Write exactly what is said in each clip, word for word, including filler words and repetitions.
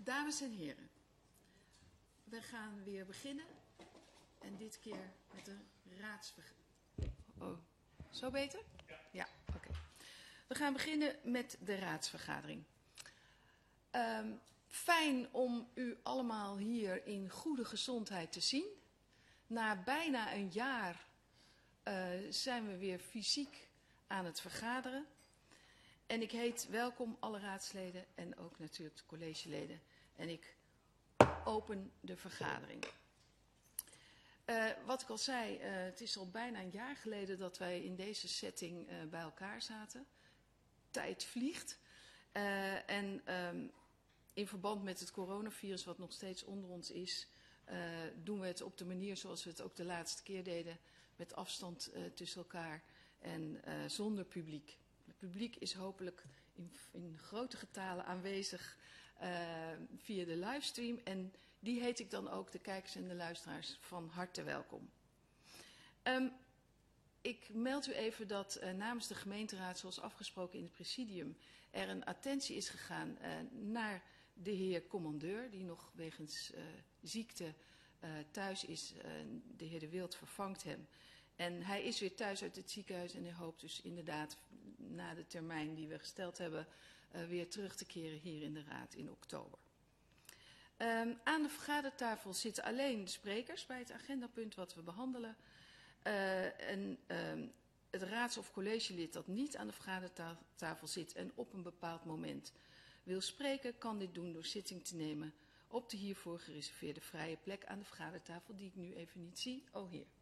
Dames en heren, we gaan weer beginnen en dit keer met de raadsvergadering. Oh, zo beter? Ja. Ja, oké. Okay. We gaan beginnen met de raadsvergadering. Um, fijn om u allemaal hier in goede gezondheid te zien. Na bijna een jaar uh, zijn we weer fysiek aan het vergaderen. En ik heet welkom alle raadsleden en ook natuurlijk de collegeleden. En ik open de vergadering. Uh, wat ik al zei, uh, het is al bijna een jaar geleden dat wij in deze setting uh, bij elkaar zaten. Tijd vliegt. Uh, en um, in verband met het coronavirus wat nog steeds onder ons is, uh, doen we het op de manier zoals we het ook de laatste keer deden. Met afstand uh, tussen elkaar en uh, zonder publiek. Het publiek is hopelijk in, in grote getalen aanwezig uh, via de livestream. En die heet ik dan ook de kijkers en de luisteraars van harte welkom. Um, ik meld u even dat uh, namens de gemeenteraad, zoals afgesproken in het presidium, er een attentie is gegaan uh, naar de heer commandeur, die nog wegens uh, ziekte uh, thuis is. Uh, de heer De Wild vervangt hem. En hij is weer thuis uit het ziekenhuis en hij hoopt dus inderdaad na de termijn die we gesteld hebben uh, weer terug te keren hier in de raad in oktober. Um, aan de vergadertafel zitten alleen de sprekers bij het agendapunt wat we behandelen. Uh, en um, het raads- of collegelid dat niet aan de vergadertafel zit en op een bepaald moment wil spreken, kan dit doen door zitting te nemen op de hiervoor gereserveerde vrije plek aan de vergadertafel, die ik nu even niet zie. Oh, hier.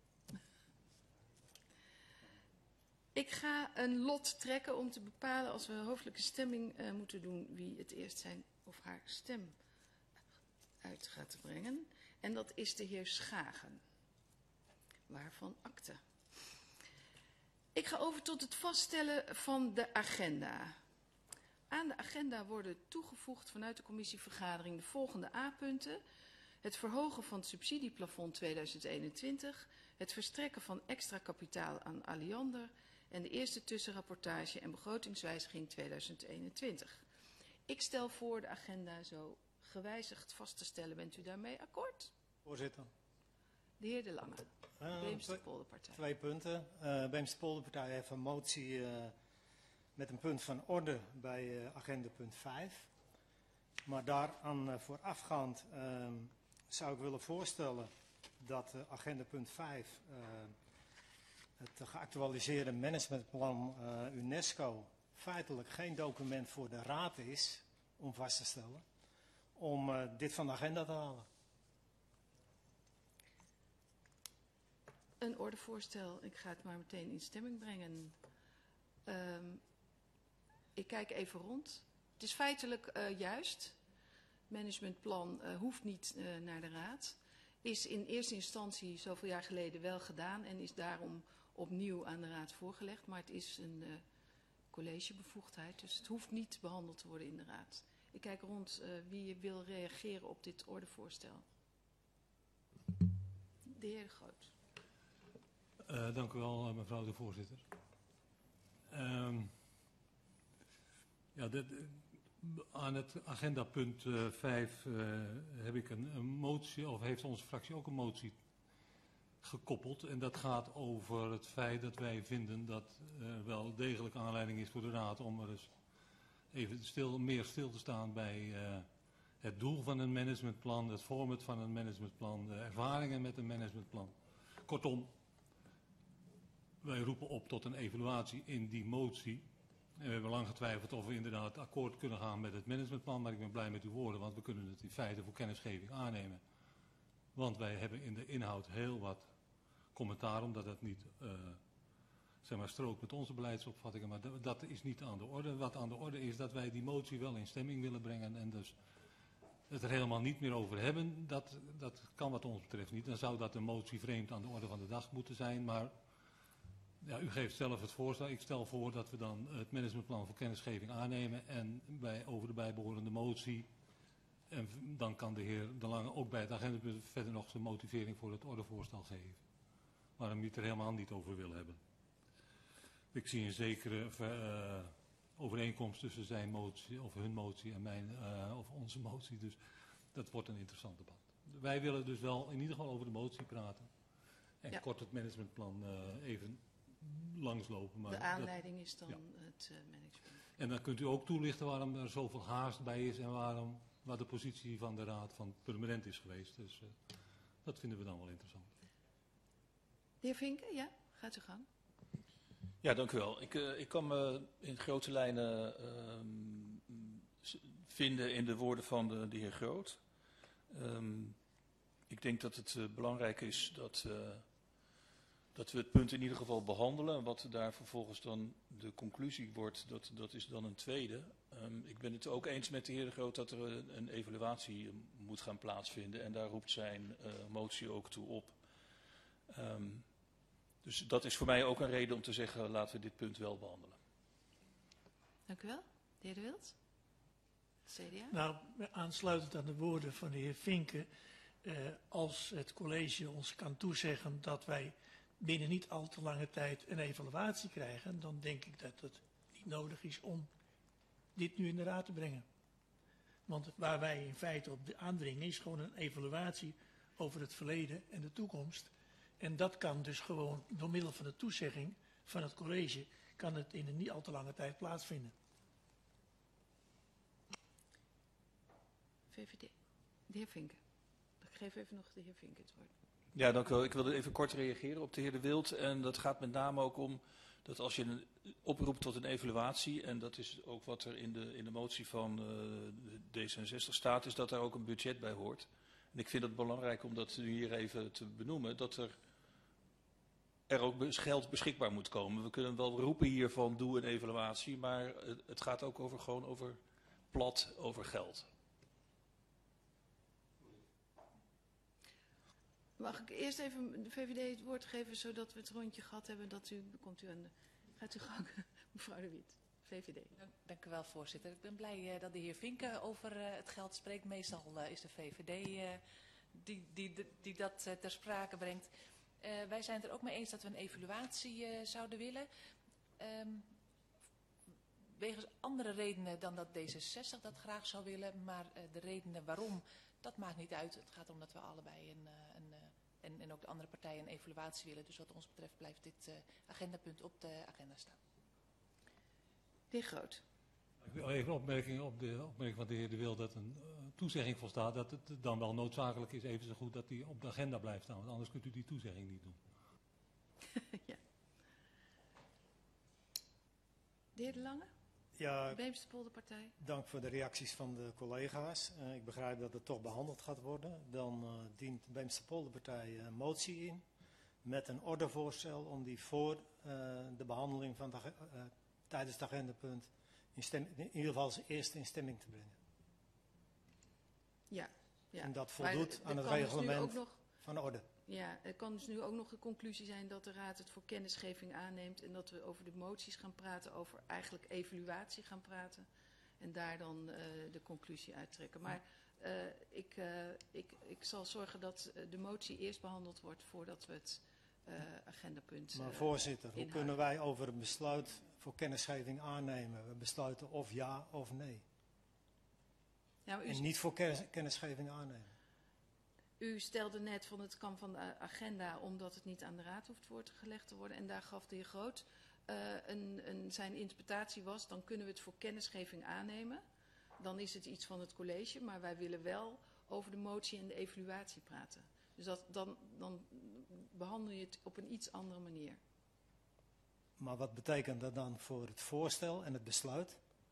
Ik ga een lot trekken om te bepalen, als we hoofdelijke stemming uh, moeten doen, wie het eerst zijn of haar stem uit gaat brengen. En dat is de heer Schagen. Waarvan akte. Ik ga over tot het vaststellen van de agenda. Aan de agenda worden toegevoegd vanuit de commissievergadering de volgende A-punten. Het verhogen van het subsidieplafond tweeduizend eenentwintig. Het verstrekken van extra kapitaal aan Alliander. En de eerste tussenrapportage en begrotingswijziging tweeduizend eenentwintig. Ik stel voor de agenda zo gewijzigd vast te stellen. Bent u daarmee akkoord? Voorzitter. De heer De Lange, uh, Beemster-Polderpartij. Twee punten. Uh, Beemster-Polderpartij heeft een motie uh, met een punt van orde bij uh, agenda punt vijf. Maar daaraan uh, voorafgaand uh, zou ik willen voorstellen dat uh, agenda punt vijf, uh, het geactualiseerde managementplan uh, UNESCO, feitelijk geen document voor de raad is om vast te stellen, om uh, dit van de agenda te halen. Een ordevoorstel, ik ga het maar meteen in stemming brengen. Um, ik kijk even rond. Het is feitelijk uh, juist. Managementplan uh, hoeft niet uh, naar de raad. Is in eerste instantie zoveel jaar geleden wel gedaan en is daarom opnieuw aan de raad voorgelegd. Maar het is een uh, collegebevoegdheid, dus het hoeft niet behandeld te worden in de raad. Ik kijk rond uh, wie wil reageren op dit ordevoorstel. De heer De Groot. Uh, dank u wel, mevrouw de voorzitter. Uh, ja, dit, aan het agendapunt uh, vijf uh, heb ik een, een motie, of heeft onze fractie ook een motie gekoppeld. En dat gaat over het feit dat wij vinden dat er wel degelijk aanleiding is voor de raad om er eens even stil, meer stil te staan bij uh, het doel van een managementplan, het format van een managementplan, de ervaringen met een managementplan. Kortom, wij roepen op tot een evaluatie in die motie. En we hebben lang getwijfeld of we inderdaad akkoord kunnen gaan met het managementplan. Maar ik ben blij met uw woorden, want we kunnen het in feite voor kennisgeving aannemen. Want wij hebben in de inhoud heel wat commentaar, omdat het niet uh, zeg maar, strookt met onze beleidsopvattingen. Maar dat, dat is niet aan de orde. Wat aan de orde is dat wij die motie wel in stemming willen brengen. En dus het er helemaal niet meer over hebben, dat, dat kan wat ons betreft niet. Dan zou dat een motie vreemd aan de orde van de dag moeten zijn. Maar ja, u geeft zelf het voorstel. Ik stel voor dat we dan het managementplan voor kennisgeving aannemen en bij, over de bijbehorende motie. En dan kan de heer De Lange ook bij het agendapunt verder nog zijn motivering voor het ordevoorstel geven. Waarom hij het er helemaal niet over wil hebben. Ik zie een zekere uh, overeenkomst tussen zijn motie of hun motie en mijn, uh, of onze motie. Dus dat wordt een interessant debat. Wij willen dus wel in ieder geval over de motie praten. En Ja. kort het managementplan uh, even langslopen. Maar De dat, aanleiding is dan ja. het uh, management. En dan kunt u ook toelichten waarom er zoveel haast bij is en waarom, waar de positie van de Raad van Permanent is geweest. Dus uh, dat vinden we dan wel interessant. De heer Vinken, ja, gaat u gang. Ja, dank u wel. Ik, uh, ik kan me in grote lijnen uh, vinden in de woorden van de, de heer Groot. Um, ik denk dat het uh, belangrijk is dat, uh, dat we het punt in ieder geval behandelen. Wat daar vervolgens dan de conclusie wordt, dat, dat is dan een tweede. Um, ik ben het ook eens met de heer De Groot dat er een, een evaluatie moet gaan plaatsvinden. En daar roept zijn uh, motie ook toe op. Um, dus dat is voor mij ook een reden om te zeggen, laten we dit punt wel behandelen. Dank u wel. De heer De Wild, C D A. Nou, aansluitend aan de woorden van de heer Vinken, eh, als het college ons kan toezeggen dat wij binnen niet al te lange tijd een evaluatie krijgen, dan denk ik dat het niet nodig is om dit nu in de raad te brengen. Want waar wij in feite op aandringen is gewoon een evaluatie over het verleden en de toekomst. En dat kan dus gewoon door middel van de toezegging van het college, kan het in een niet al te lange tijd plaatsvinden. V V D. De heer Vinken. Ik geef even nog de heer Vinken het woord. Ja, dank u wel. Ik wilde even kort reageren op de heer De Wild. En dat gaat met name ook om dat als je een oproept tot een evaluatie, en dat is ook wat er in de, in de motie van uh, de D zesenzestig staat, is dat daar ook een budget bij hoort. En ik vind het belangrijk om dat nu hier even te benoemen, dat er, er ook geld beschikbaar moet komen. We kunnen wel roepen hier van doe een evaluatie, maar het, het gaat ook over, gewoon over plat, over geld. Mag ik eerst even de V V D het woord geven, zodat we het rondje gehad hebben, dat u, komt u aan de, gaat u gang, mevrouw De Wiet, V V D. Dank, dank u wel, voorzitter. Ik ben blij uh, dat de heer Vinken over uh, het geld spreekt. Meestal uh, is de V V D uh, die, die, die, die dat uh, ter sprake brengt. Uh, wij zijn het er ook mee eens dat we een evaluatie uh, zouden willen. Um, wegens andere redenen dan dat D zesenzestig dat graag zou willen, maar uh, de redenen waarom, dat maakt niet uit. Het gaat erom dat we allebei een, een En, en ook de andere partijen een evaluatie willen. Dus wat ons betreft blijft dit uh, agendapunt op de agenda staan. De heer Groot. Ik wil even een opmerking op de opmerking van de heer De Wild dat een uh, toezegging volstaat. Dat het dan wel noodzakelijk is, even zo goed, dat die op de agenda blijft staan. Want anders kunt u die toezegging niet doen. Ja. De heer De Lange. Ja, Beemsterpolderpartij. dank voor de reacties van de collega's. Uh, ik begrijp dat het toch behandeld gaat worden. Dan uh, dient de Beemsterpolderpartij een motie in met een ordevoorstel om die voor uh, de behandeling van de, uh, tijdens het agendapunt in, stem, in ieder geval als eerste in stemming te brengen. Ja. ja. En dat voldoet aan het dus reglement nog, van de orde. Ja, er kan dus nu ook nog de conclusie zijn dat de Raad het voor kennisgeving aanneemt en dat we over de moties gaan praten, over eigenlijk evaluatie gaan praten en daar dan uh, de conclusie uittrekken. Maar uh, ik, uh, ik, ik zal zorgen dat de motie eerst behandeld wordt voordat we het uh, agendapunt uh, Maar voorzitter, hoe inhouden. kunnen wij over een besluit voor kennisgeving aannemen? We besluiten of ja of nee. Ja, maar u, En niet voor kennis, kennisgeving aannemen. u stelde net van het kan van de agenda omdat het niet aan de Raad hoeft voorgelegd te worden. En daar gaf de heer Groot uh, een, een, zijn interpretatie was, dan kunnen we het voor kennisgeving aannemen. Dan is het iets van het college, maar wij willen wel over de motie en de evaluatie praten. Dus dat, dan, dan behandel je het op een iets andere manier. Maar wat betekent dat dan voor het voorstel en het besluit?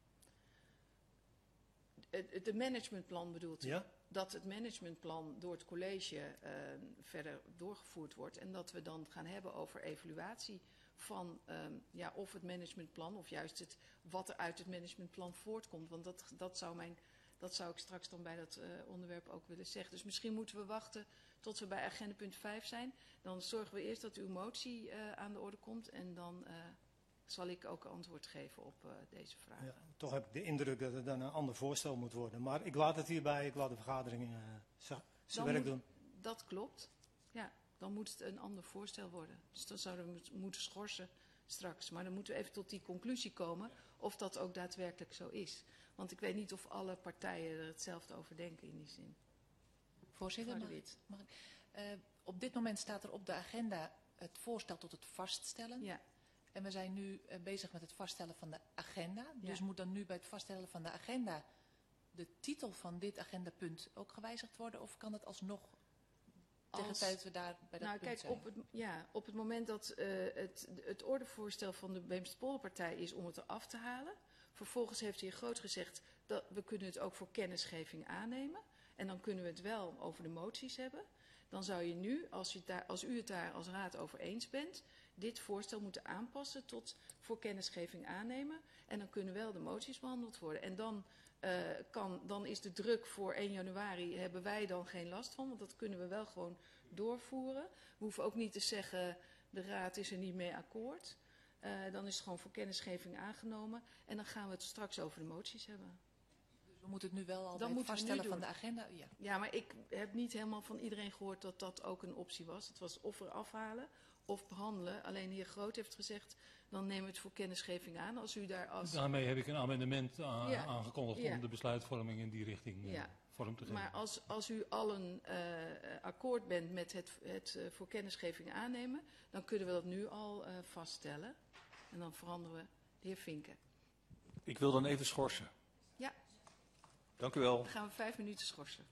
Het, het managementplan bedoelt u? Ja? Dat het managementplan door het college uh, verder doorgevoerd wordt en dat we dan gaan hebben over evaluatie van um, ja, of het managementplan of juist het, wat er uit het managementplan voortkomt. Want dat, dat, zou mijn, dat zou ik straks dan bij dat uh, onderwerp ook willen zeggen. Dus misschien moeten we wachten tot we bij agenda punt vijf zijn. Dan zorgen we eerst dat uw motie uh, aan de orde komt en dan uh, zal ik ook antwoord geven op uh, deze vragen. Ja, toch heb ik de indruk dat er dan een ander voorstel moet worden. Maar ik laat het hierbij, ik laat de vergadering uh, zijn werk moet, doen. Dat klopt. Ja, dan moet het een ander voorstel worden. Dus dan zouden we moeten schorsen straks. Maar dan moeten we even tot die conclusie komen of dat ook daadwerkelijk zo is. Want ik weet niet of alle partijen er hetzelfde over denken in die zin. Voorzitter, Mevrouw mag, de Wit. mag ik? Uh, op dit moment staat er op de agenda het voorstel tot het vaststellen. Ja. En we zijn nu uh, bezig met het vaststellen van de agenda. Ja. Dus moet dan nu bij het vaststellen van de agenda de titel van dit agendapunt ook gewijzigd worden? Of kan het alsnog tegen de tijd dat we daar bij dat nou, punt kijk, zijn? op het, ja, op het moment dat uh, het, het ordevoorstel van de Beemster-Polderpartij is om het eraf te halen. Vervolgens heeft de heer Groot gezegd dat we kunnen het ook voor kennisgeving aannemen. En dan kunnen we het wel over de moties hebben. Dan zou je nu, als, je daar, als u het daar als raad over eens bent, dit voorstel moeten aanpassen tot voor kennisgeving aannemen. En dan kunnen wel de moties behandeld worden. En dan, uh, kan, dan is de druk voor één januari, hebben wij dan geen last van. Want dat kunnen we wel gewoon doorvoeren. We hoeven ook niet te zeggen, de raad is er niet mee akkoord. Uh, dan is het gewoon voor kennisgeving aangenomen. En dan gaan we het straks over de moties hebben. We moeten het nu wel al Dan bij het moeten we vaststellen nu van doen. de agenda. Ja. Ja, maar ik heb niet helemaal van iedereen gehoord dat dat ook een optie was. Het was of er afhalen of behandelen. Alleen de heer Groot heeft gezegd, dan nemen we het voor kennisgeving aan. Als u daar als... Daarmee heb ik een amendement a- Ja. aangekondigd Ja. om de besluitvorming in die richting uh, Ja. vorm te geven. Maar als, als u allen uh, akkoord bent met het, het uh, voor kennisgeving aannemen, dan kunnen we dat nu al uh, vaststellen. En dan veranderen we de heer Vinken. Ik wil dan even schorsen. Ja. Dank u wel. Dan gaan we vijf minuten schorsen.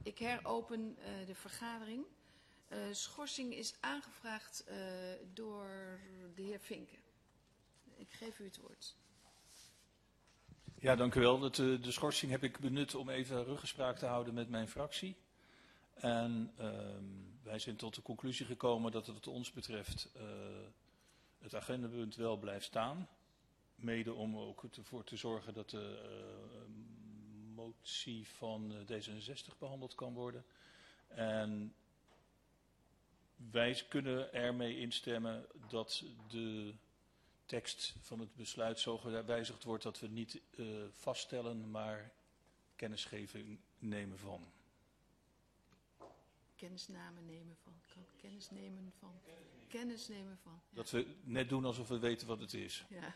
Ik heropen uh, de vergadering. Uh, schorsing is aangevraagd uh, door de heer Vinken. Ik geef u het woord. Ja, dank u wel. De, de schorsing heb ik benut om even ruggespraak te houden met mijn fractie. En uh, wij zijn tot de conclusie gekomen dat het wat ons betreft uh, het agendapunt wel blijft staan. Mede om ook ervoor te zorgen dat de uh, motie van D zesenzestig behandeld kan worden. En wij kunnen ermee instemmen dat de tekst van het besluit zo gewijzigd wordt dat we niet uh, vaststellen, maar kennisgeving nemen van. Kennisnamen nemen van. Kennis nemen van. Kennis nemen van. Ja. Dat we net doen alsof we weten wat het is. Ja.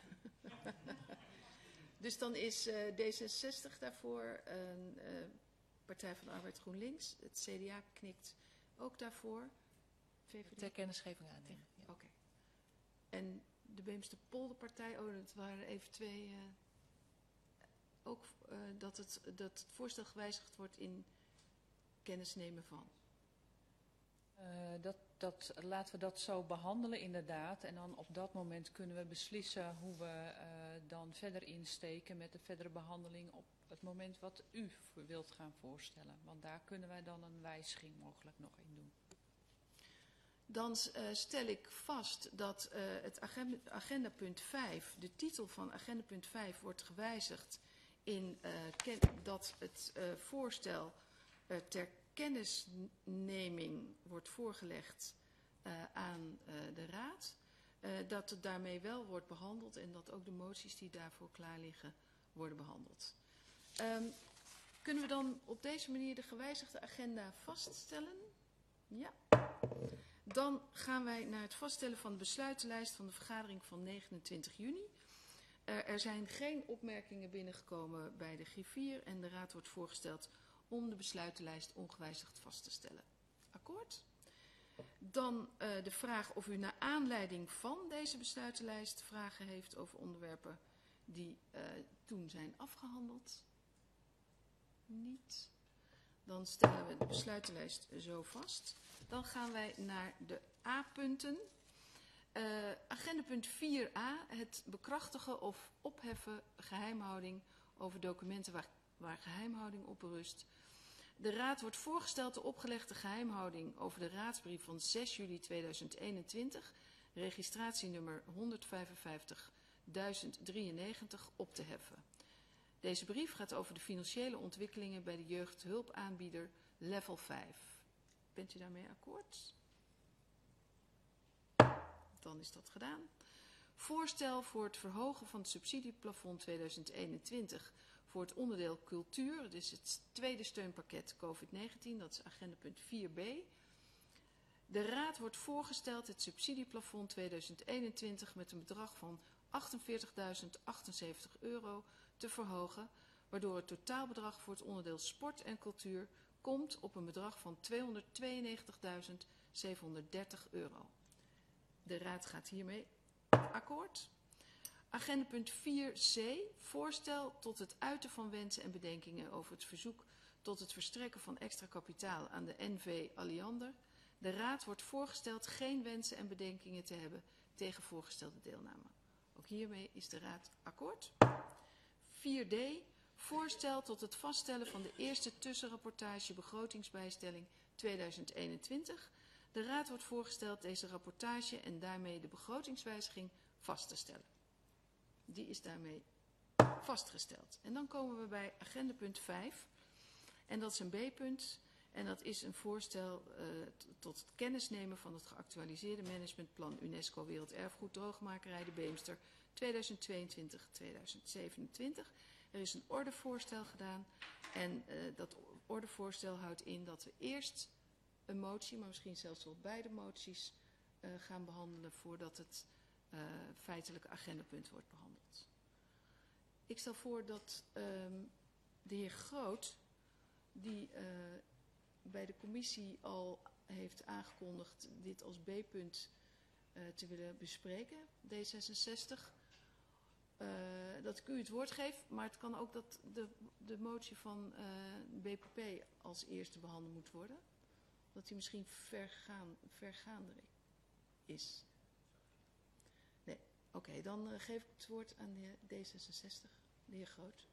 Dus dan is uh, D zesenzestig daarvoor, een uh, Partij van de Arbeid GroenLinks. Het C D A knikt ook daarvoor. V V D? Ter kennisgeving aannemen. Ja. Oké. Okay. En de Beemster-Polderpartij, oh, dat waren even twee. Uh, ook uh, dat, het, dat het voorstel gewijzigd wordt in kennis nemen van. Uh, dat, dat, laten we dat zo behandelen inderdaad. En dan op dat moment kunnen we beslissen hoe we uh, dan verder insteken met de verdere behandeling op het moment wat u wilt gaan voorstellen. Want daar kunnen wij dan een wijziging mogelijk nog in doen. Dan uh, stel ik vast dat uh, het agenda, agendapunt vijf, de titel van agendapunt vijf wordt gewijzigd in uh, ken, dat het uh, voorstel uh, ter kennisneming wordt voorgelegd uh, aan uh, de Raad. Uh, dat het daarmee wel wordt behandeld en dat ook de moties die daarvoor klaar liggen worden behandeld. Um, kunnen we dan op deze manier de gewijzigde agenda vaststellen? Ja. Dan gaan wij naar het vaststellen van de besluitenlijst van de vergadering van negenentwintig juni. Uh, er zijn geen opmerkingen binnengekomen bij de griffier en de Raad wordt voorgesteld om de besluitenlijst ongewijzigd vast te stellen. Akkoord? Dan uh, de vraag of u naar aanleiding van deze besluitenlijst vragen heeft over onderwerpen die uh, toen zijn afgehandeld. Niet. Dan stellen we de besluitenlijst zo vast. Dan gaan wij naar de A-punten. Uh, agendapunt vier a, het bekrachtigen of opheffen geheimhouding over documenten waar, waar geheimhouding op berust. De Raad wordt voorgesteld de opgelegde geheimhouding over de raadsbrief van zes juli tweeduizend eenentwintig, registratienummer honderdvijfenvijftig duizend drieënnegentig, op te heffen. Deze brief gaat over de financiële ontwikkelingen bij de jeugdhulpaanbieder level vijf. Bent u daarmee akkoord? Dan is dat gedaan. Voorstel voor het verhogen van het subsidieplafond tweeduizend eenentwintig voor het onderdeel cultuur. Dit is het tweede steunpakket COVID negentien, dat is agendapunt vier b. De Raad wordt voorgesteld het subsidieplafond tweeduizend eenentwintig met een bedrag van achtenveertigduizend achtenzeventig euro te verhogen, waardoor het totaalbedrag voor het onderdeel sport en cultuur komt op een bedrag van tweehonderdtweeënnegentigduizend zevenhonderddertig euro. De Raad gaat hiermee akkoord. Agendapunt vier c, voorstel tot het uiten van wensen en bedenkingen over het verzoek tot het verstrekken van extra kapitaal aan de N V Alliander. De Raad wordt voorgesteld geen wensen en bedenkingen te hebben tegen voorgestelde deelname. Ook hiermee is de Raad akkoord. vier d, voorstel tot het vaststellen van de eerste tussenrapportage begrotingsbijstelling tweeduizend eenentwintig. De Raad wordt voorgesteld deze rapportage en daarmee de begrotingswijziging vast te stellen. Die is daarmee vastgesteld. En dan komen we bij agendapunt vijf. En dat is een B-punt. En dat is een voorstel uh, tot het kennisnemen van het geactualiseerde managementplan UNESCO Werelderfgoed Droogmakerij de Beemster tweeduizend tweeëntwintig tot tweeduizend zevenentwintig. Er is een ordevoorstel gedaan. En uh, dat ordevoorstel houdt in dat we eerst een motie, maar misschien zelfs wel beide moties, uh, gaan behandelen voordat het uh, feitelijke agendapunt wordt behandeld. Ik stel voor dat um, de heer Groot, die uh, bij de commissie al heeft aangekondigd dit als B-punt uh, te willen bespreken, D zesenzestig, uh, dat ik u het woord geef, maar het kan ook dat de, de motie van uh, B P P als eerste behandeld moet worden. Dat die misschien vergaan, vergaander is. Nee, oké, okay, dan uh, geef ik het woord aan de heer D zesenzestig, de heer Groot.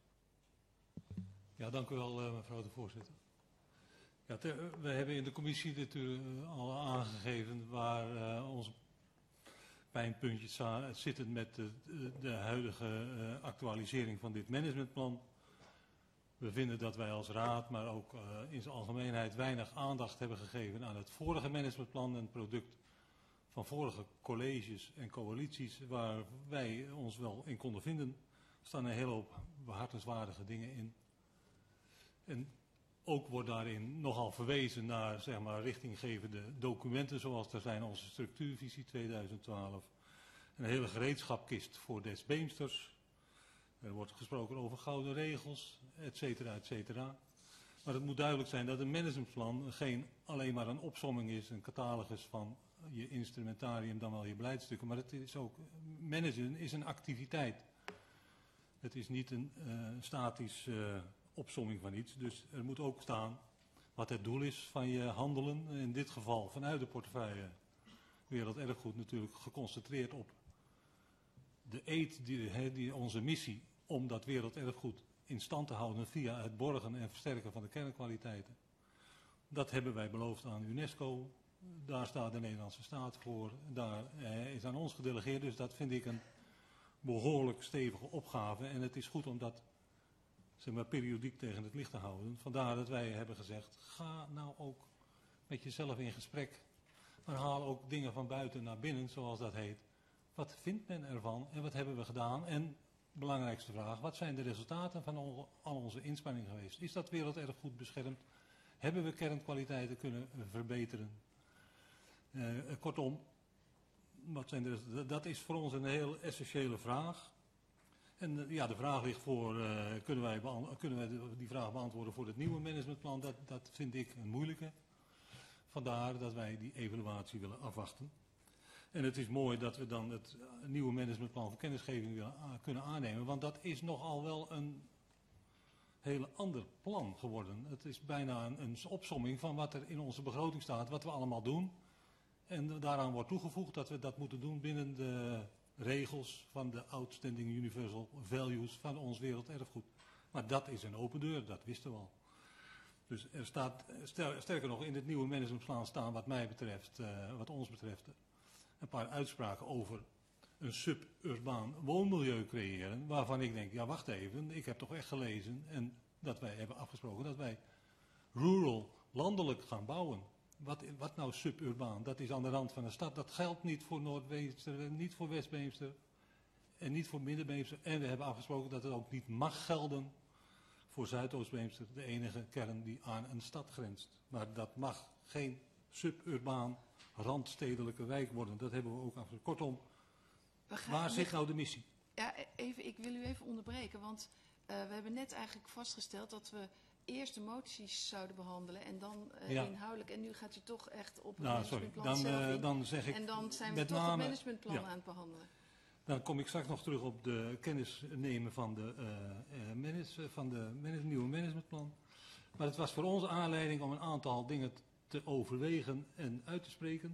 Ja, dank u wel, uh, mevrouw de voorzitter. Ja, te, we hebben in de commissie dit uh, al aangegeven waar uh, onze pijnpuntjes zitten met de, de, de huidige uh, actualisering van dit managementplan. We vinden dat wij als raad, maar ook uh, in zijn algemeenheid weinig aandacht hebben gegeven aan het vorige managementplan, een product van vorige colleges en coalities waar wij ons wel in konden vinden. Er staan een hele hoop behartenswaardige dingen in. En ook wordt daarin nogal verwezen naar, zeg maar, richtinggevende documenten zoals er zijn onze structuurvisie tweeduizend twaalf. Een hele gereedschapkist voor des Beemsters. Er wordt gesproken over gouden regels, et cetera, et cetera. Maar het moet duidelijk zijn dat een managementplan geen alleen maar een opsomming is, een catalogus van je instrumentarium, dan wel je beleidstukken. Maar het is ook, managen is een activiteit. Het is niet een uh, statisch uh, opsomming van iets. Dus er moet ook staan wat het doel is van je handelen. In dit geval vanuit de portefeuille Werelderfgoed natuurlijk geconcentreerd op de eed, die, he, die onze missie om dat werelderfgoed in stand te houden via het borgen en versterken van de kernkwaliteiten. Dat hebben wij beloofd aan UNESCO. Daar staat de Nederlandse staat voor. Daar eh, is aan ons gedelegeerd. Dus dat vind ik een behoorlijk stevige opgave. En het is goed om dat, zeg maar, periodiek tegen het licht te houden. Vandaar dat wij hebben gezegd, ga nou ook met jezelf in gesprek. Maar haal ook dingen van buiten naar binnen, zoals dat heet. Wat vindt men ervan en wat hebben we gedaan? En belangrijkste vraag, wat zijn de resultaten van al, al onze inspanningen geweest? Is dat werelderfgoed beschermd? Hebben we kernkwaliteiten kunnen verbeteren? Uh, kortom, wat zijn de, dat is voor ons een heel essentiële vraag. En uh, ja, de vraag ligt voor, uh, kunnen wij, kunnen wij die vraag beantwoorden voor het nieuwe managementplan? Dat, dat vind ik een moeilijke. Vandaar dat wij die evaluatie willen afwachten. En het is mooi dat we dan het nieuwe managementplan voor kennisgeving willen, uh, kunnen aannemen. Want dat is nogal wel een heel ander plan geworden. Het is bijna een, een opsomming van wat er in onze begroting staat, wat we allemaal doen. En daaraan wordt toegevoegd dat we dat moeten doen binnen de regels van de Outstanding Universal Values van ons werelderfgoed. Maar dat is een open deur, dat wisten we al. Dus er staat, sterker nog, in het nieuwe managementplan staan wat mij betreft, uh, wat ons betreft, een paar uitspraken over een suburbaan woonmilieu creëren. Waarvan ik denk, ja wacht even, ik heb toch echt gelezen en dat wij hebben afgesproken dat wij rural, landelijk gaan bouwen. Wat, wat nou suburbaan? Dat is aan de rand van de stad. Dat geldt niet voor Noordbeemster, niet voor Westbeemster en niet voor Middenbeemster. En we hebben afgesproken dat het ook niet mag gelden voor Zuidoostbeemster, de enige kern die aan een stad grenst. Maar dat mag geen suburbaan, randstedelijke wijk worden. Dat hebben we ook afgesproken. Kortom, waar zit nou de missie? Ja, even, ik wil u even onderbreken, want uh, we hebben net eigenlijk vastgesteld dat we eerst de moties zouden behandelen en dan uh, ja. inhoudelijk. En nu gaat u toch echt op het nou, managementplan sorry. Dan, zelf uh, in. Dan zeg ik en dan zijn we met toch name, het managementplan ja. aan het behandelen. Dan kom ik straks nog terug op de kennis nemen van de, uh, uh, manage, van de manage, nieuwe managementplan. Maar het was voor ons aanleiding om een aantal dingen te overwegen en uit te spreken.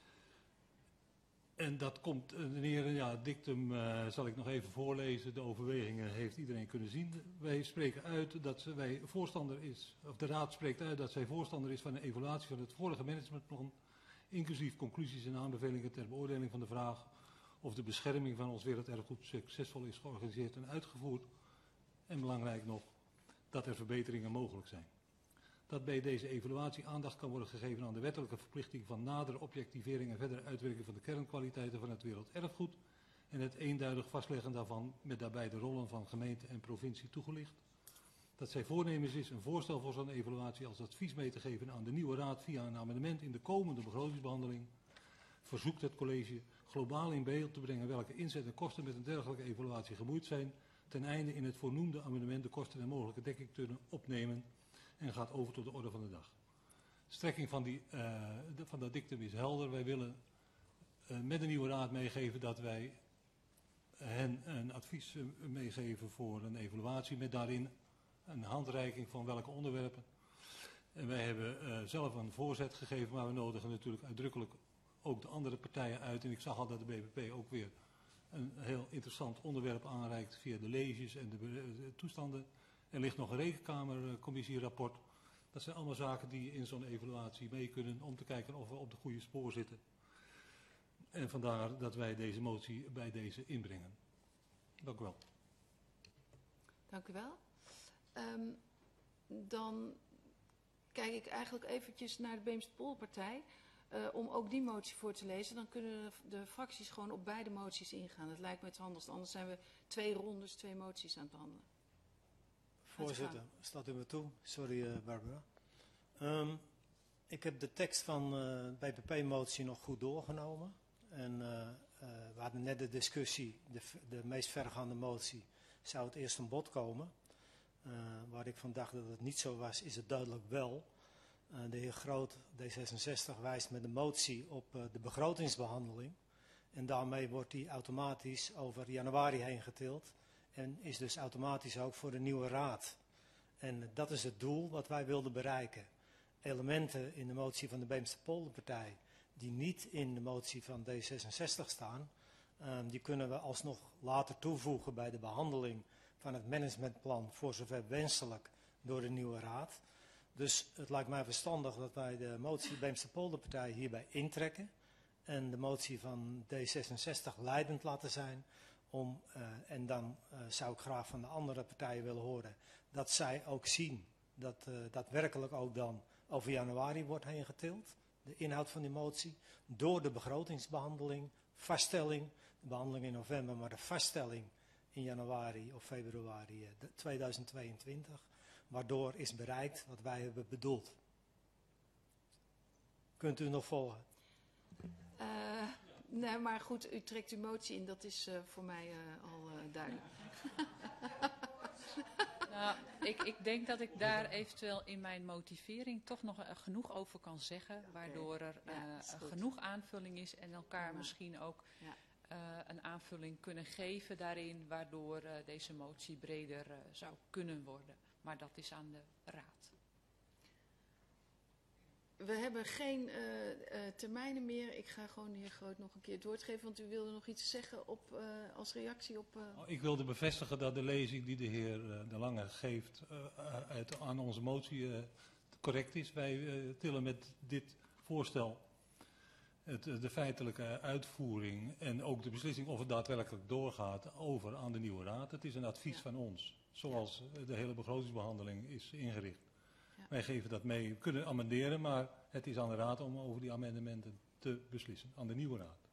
En dat komt neer, ja, het dictum uh, zal ik nog even voorlezen. De overwegingen heeft iedereen kunnen zien. Wij spreken uit dat wij voorstander is, of de Raad spreekt uit dat zij voorstander is van een evaluatie van het vorige managementplan, inclusief conclusies en aanbevelingen ter beoordeling van de vraag of de bescherming van ons werelderfgoed succesvol is georganiseerd en uitgevoerd. En belangrijk nog, dat er verbeteringen mogelijk zijn. Dat bij deze evaluatie aandacht kan worden gegeven aan de wettelijke verplichting van nadere objectivering en verdere uitwerking van de kernkwaliteiten van het werelderfgoed en het eenduidig vastleggen daarvan met daarbij de rollen van gemeente en provincie toegelicht. Dat zij voornemens is een voorstel voor zo'n evaluatie als advies mee te geven aan de nieuwe raad via een amendement in de komende begrotingsbehandeling. Verzoekt het college globaal in beeld te brengen welke inzet en kosten met een dergelijke evaluatie gemoeid zijn, ten einde in het voornoemde amendement de kosten en mogelijke dekking te kunnen opnemen en gaat over tot de orde van de dag. De strekking van, die, uh, de, van dat dictum is helder. Wij willen uh, met de nieuwe raad meegeven dat wij hen een advies uh, meegeven voor een evaluatie met daarin een handreiking van welke onderwerpen. En wij hebben uh, zelf een voorzet gegeven, maar we nodigen natuurlijk uitdrukkelijk ook de andere partijen uit. En ik zag al dat de B P P ook weer een heel interessant onderwerp aanreikt via de leges en de, de toestanden. Er ligt nog een rekenkamercommissierapport. Dat zijn allemaal zaken die in zo'n evaluatie mee kunnen om te kijken of we op de goede spoor zitten. En vandaar dat wij deze motie bij deze inbrengen. Dank u wel. Dank u wel. Um, dan kijk ik eigenlijk eventjes naar de Beemster-Polderpartij. Uh, om ook die motie voor te lezen. Dan kunnen de, de fracties gewoon op beide moties ingaan. Dat lijkt me het handigst. Anders zijn we twee rondes, twee moties aan het behandelen. Voorzitter, staat u me toe? Sorry uh, Barbara. Um, ik heb de tekst van de uh, B P P-motie nog goed doorgenomen. En uh, uh, we hadden net de discussie, de, de meest vergaande motie, zou het eerst aan bod komen. Uh, waar ik van dacht dat het niet zo was, is het duidelijk wel. Uh, de heer Groot, D zesenzestig, wijst met de motie op uh, de begrotingsbehandeling. En daarmee wordt die automatisch over januari heen getild. En is dus automatisch ook voor de nieuwe raad. En dat is het doel wat wij wilden bereiken. Elementen in de motie van de Beemster-Polderpartij die niet in de motie van D zesenzestig staan, um, die kunnen we alsnog later toevoegen bij de behandeling van het managementplan voor zover wenselijk door de nieuwe raad. Dus het lijkt mij verstandig dat wij de motie Beemster-Polderpartij hierbij intrekken en de motie van D zesenzestig leidend laten zijn. Om, uh, en dan uh, zou ik graag van de andere partijen willen horen dat zij ook zien dat uh, daadwerkelijk ook dan over januari wordt heen getild. De inhoud van die motie door de begrotingsbehandeling, vaststelling, de behandeling in november, maar de vaststelling in januari of februari uh, tweeduizend tweeëntwintig. Waardoor is bereikt wat wij hebben bedoeld. Kunt u nog volgen? Uh, nee, maar goed, u trekt uw motie in, dat is uh, voor mij uh, al uh, duidelijk. Nou, ik, ik denk dat ik daar eventueel in mijn motivering toch nog uh, genoeg over kan zeggen, waardoor er uh, ja, genoeg aanvulling is en elkaar ja. misschien ook ja. uh, een aanvulling kunnen geven daarin, waardoor uh, deze motie breder uh, zou kunnen worden. Maar dat is aan de raad. We hebben geen uh, uh, termijnen meer. Ik ga gewoon de heer Groot nog een keer doorgeven, want u wilde nog iets zeggen op, uh, als reactie op... Uh... Ik wilde bevestigen dat de lezing die de heer uh, De Lange geeft uh, uit, aan onze motie uh, correct is. Wij uh, tillen met dit voorstel het, de feitelijke uitvoering en ook de beslissing of het daadwerkelijk doorgaat over aan de nieuwe raad. Het is een advies ja. van ons, zoals ja. de hele begrotingsbehandeling is ingericht. Ja. Wij geven dat mee, we kunnen amenderen, maar het is aan de raad om over die amendementen te beslissen, aan de nieuwe raad.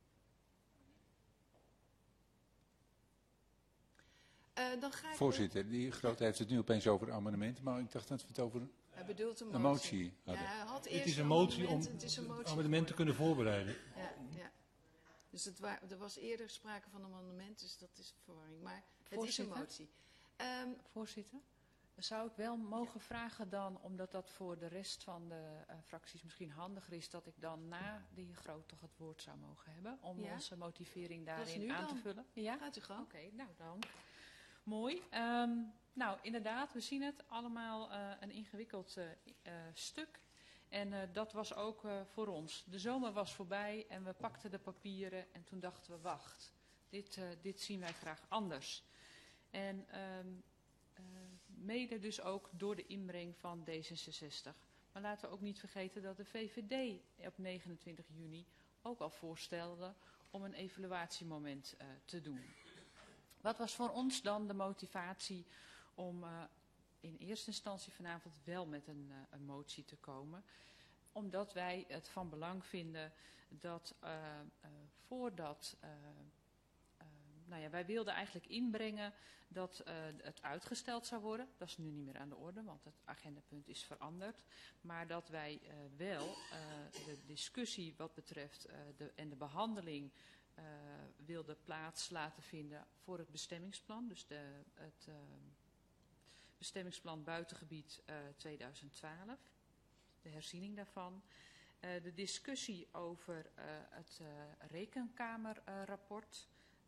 Uh, dan ga ik Voorzitter, die Groot heeft het nu opeens over amendementen, maar ik dacht dat we het over hij bedoelt een motie, motie. een motie hadden. Ja, hij had eerst het is een motie om het is een motie amendementen te kunnen voorbereiden. Ja, ja. Dus het wa er was eerder sprake van een amendement, dus dat is verwarring. Maar het Voorzitter? is een motie. Um, Voorzitter? Zou ik wel mogen vragen dan, omdat dat voor de rest van de uh, fracties misschien handiger is, dat ik dan na de heer Groot toch het woord zou mogen hebben, om ja? onze motivering daarin aan dan. te vullen? Ja? Gaat u gang. Oké, okay, nou dank. Mooi. Um, nou, inderdaad, we zien het allemaal uh, een ingewikkeld uh, uh, stuk. En uh, dat was ook uh, voor ons. De zomer was voorbij en we pakten de papieren en toen dachten we, wacht, dit, uh, dit zien wij graag anders. En um, uh, mede dus ook door de inbreng van D zesenzestig. Maar laten we ook niet vergeten dat de V V D op negenentwintig juni ook al voorstelde om een evaluatiemoment uh, te doen. Wat was voor ons dan de motivatie om uh, in eerste instantie vanavond wel met een, uh, een motie te komen? Omdat wij het van belang vinden dat uh, uh, voordat... Uh, uh, nou ja, wij wilden eigenlijk inbrengen dat uh, het uitgesteld zou worden. Dat is nu niet meer aan de orde, want het agendapunt is veranderd. Maar dat wij uh, wel uh, de discussie wat betreft uh, de, en de behandeling... Uh, wilde plaats laten vinden voor het bestemmingsplan. Dus de, het uh, bestemmingsplan buitengebied uh, tweeduizend twaalf. De herziening daarvan. Uh, de discussie over uh, het uh, rekenkamerrapport.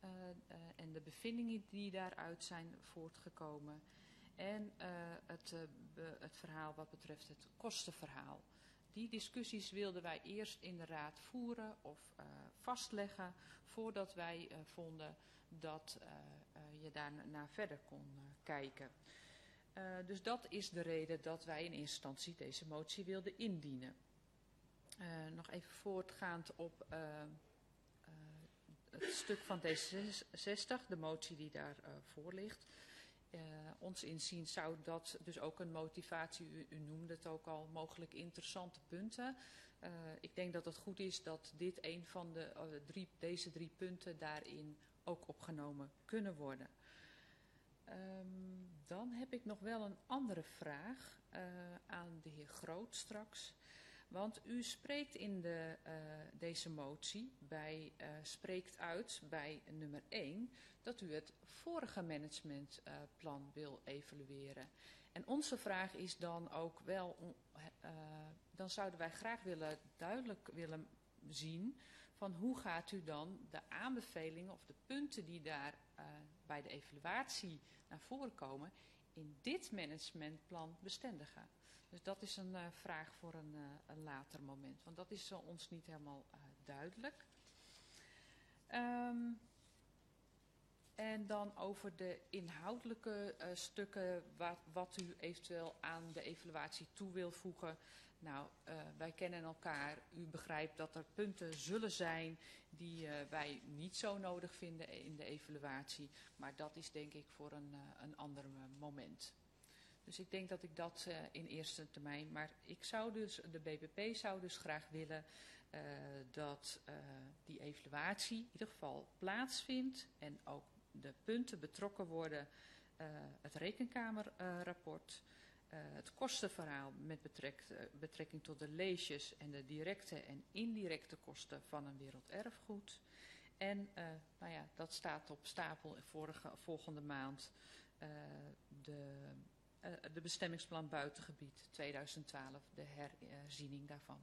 uh, uh, en de bevindingen die daaruit zijn voortgekomen. En uh, het, uh, be, het verhaal wat betreft het kostenverhaal. Die discussies wilden wij eerst in de raad voeren of uh, vastleggen voordat wij uh, vonden dat uh, uh, je daar naar verder kon uh, kijken. Uh, dus dat is de reden dat wij in eerste instantie deze motie wilden indienen. Uh, nog even voortgaand op uh, uh, het stuk van D zesenzestig, de motie die daarvoor uh, ligt. Uh, ons inzien zou dat dus ook een motivatie, u, u noemde het ook al, mogelijk interessante punten. Uh, ik denk dat het goed is dat dit een van de, uh, drie, deze drie punten daarin ook opgenomen kunnen worden. Um, dan heb ik nog wel een andere vraag uh, aan de heer Groot straks. Want u spreekt in de, uh, deze motie, bij, uh, spreekt uit bij nummer één, dat u het vorige managementplan uh, wil evalueren. En onze vraag is dan ook wel, uh, dan zouden wij graag willen, duidelijk willen zien van hoe gaat u dan de aanbevelingen of de punten die daar uh, bij de evaluatie naar voren komen, in dit managementplan bestendigen. Dus dat is een uh, vraag voor een, uh, een later moment, want dat is uh, ons niet helemaal uh, duidelijk. Um, en dan over de inhoudelijke uh, stukken wat, wat u eventueel aan de evaluatie toe wil voegen. Nou, uh, wij kennen elkaar. U begrijpt dat er punten zullen zijn die uh, wij niet zo nodig vinden in de evaluatie. Maar dat is denk ik voor een, uh, een ander uh, moment. Dus ik denk dat ik dat uh, in eerste termijn, maar ik zou dus, de B P P zou dus graag willen uh, dat uh, die evaluatie in ieder geval plaatsvindt en ook de punten betrokken worden, uh, het rekenkamerrapport, uh, uh, het kostenverhaal met betrek, uh, betrekking tot de leesjes en de directe en indirecte kosten van een werelderfgoed. En uh, nou ja, dat staat op stapel vorige, volgende maand uh, de... Uh, de bestemmingsplan buitengebied tweeduizend twaalf, de herziening daarvan.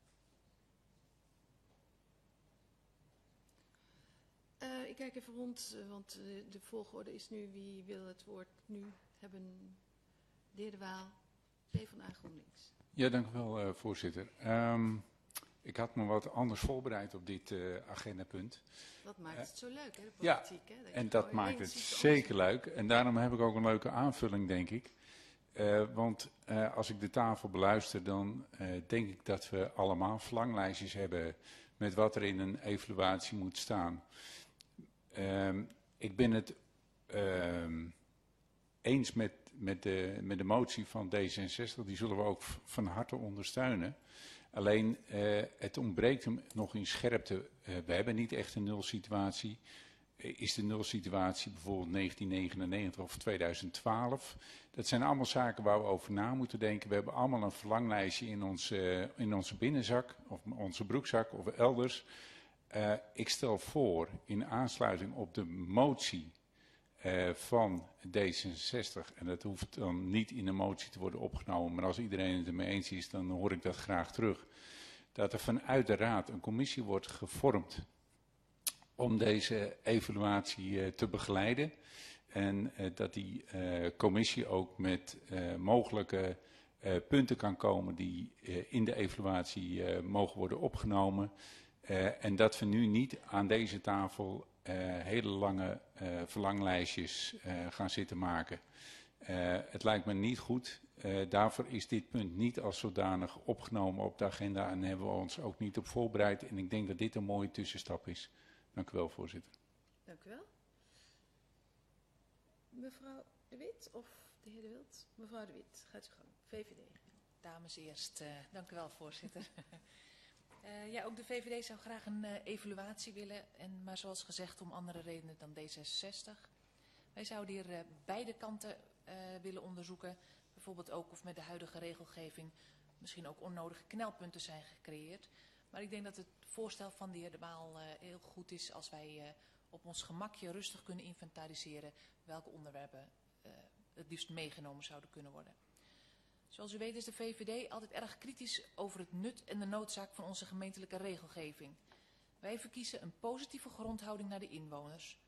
Uh, ik kijk even rond, uh, want uh, de volgorde is nu, wie wil het woord nu hebben? De heer De Waal, PvdA GroenLinks. Ja, dank u wel, uh, voorzitter. Um, ik had me wat anders voorbereid op dit uh, agendapunt. Dat maakt uh, het zo leuk, hè, de ja, politiek. Hè? Dat en dat maakt het zeker leuk. En ja. daarom heb ik ook een leuke aanvulling, denk ik. Uh, want uh, als ik de tafel beluister, dan uh, denk ik dat we allemaal verlanglijstjes hebben met wat er in een evaluatie moet staan. Uh, ik ben het uh, eens met, met, de, met de motie van D zesenzestig, die zullen we ook van harte ondersteunen. Alleen, uh, het ontbreekt hem nog in scherpte. Uh, we hebben niet echt een nulsituatie. Is de nulsituatie bijvoorbeeld negentien negenennegentig of tweeduizend twaalf? Dat zijn allemaal zaken waar we over na moeten denken. We hebben allemaal een verlanglijstje in onze, in onze binnenzak of onze broekzak of elders. Uh, ik stel voor, in aansluiting op de motie uh, van D zesenzestig, en dat hoeft dan niet in de motie te worden opgenomen, maar als iedereen het ermee eens is, dan hoor ik dat graag terug, dat er vanuit de Raad een commissie wordt gevormd om deze evaluatie uh, te begeleiden. En uh, dat die uh, commissie ook met uh, mogelijke uh, punten kan komen die uh, in de evaluatie uh, mogen worden opgenomen. Uh, en dat we nu niet aan deze tafel uh, hele lange uh, verlanglijstjes uh, gaan zitten maken. Uh, het lijkt me niet goed. Uh, daarvoor is dit punt niet als zodanig opgenomen op de agenda en hebben we ons ook niet op voorbereid. En ik denk dat dit een mooie tussenstap is. Dank u wel, voorzitter. Dank u wel. Mevrouw De Wit of de heer De Wild? Mevrouw De Wit, gaat u gang. V V D. Dames eerst, uh, dank u wel, voorzitter. uh, ja, ook de V V D zou graag een uh, evaluatie willen, en, maar zoals gezegd om andere redenen dan D zesenzestig. Wij zouden hier uh, beide kanten uh, willen onderzoeken. Bijvoorbeeld ook of met de huidige regelgeving misschien ook onnodige knelpunten zijn gecreëerd. Maar ik denk dat het voorstel van de heer De Waal uh, heel goed is als wij uh, op ons gemakje rustig kunnen inventariseren welke onderwerpen uh, het liefst meegenomen zouden kunnen worden. Zoals u weet is de V V D altijd erg kritisch over het nut en de noodzaak van onze gemeentelijke regelgeving. Wij verkiezen een positieve grondhouding naar de inwoners,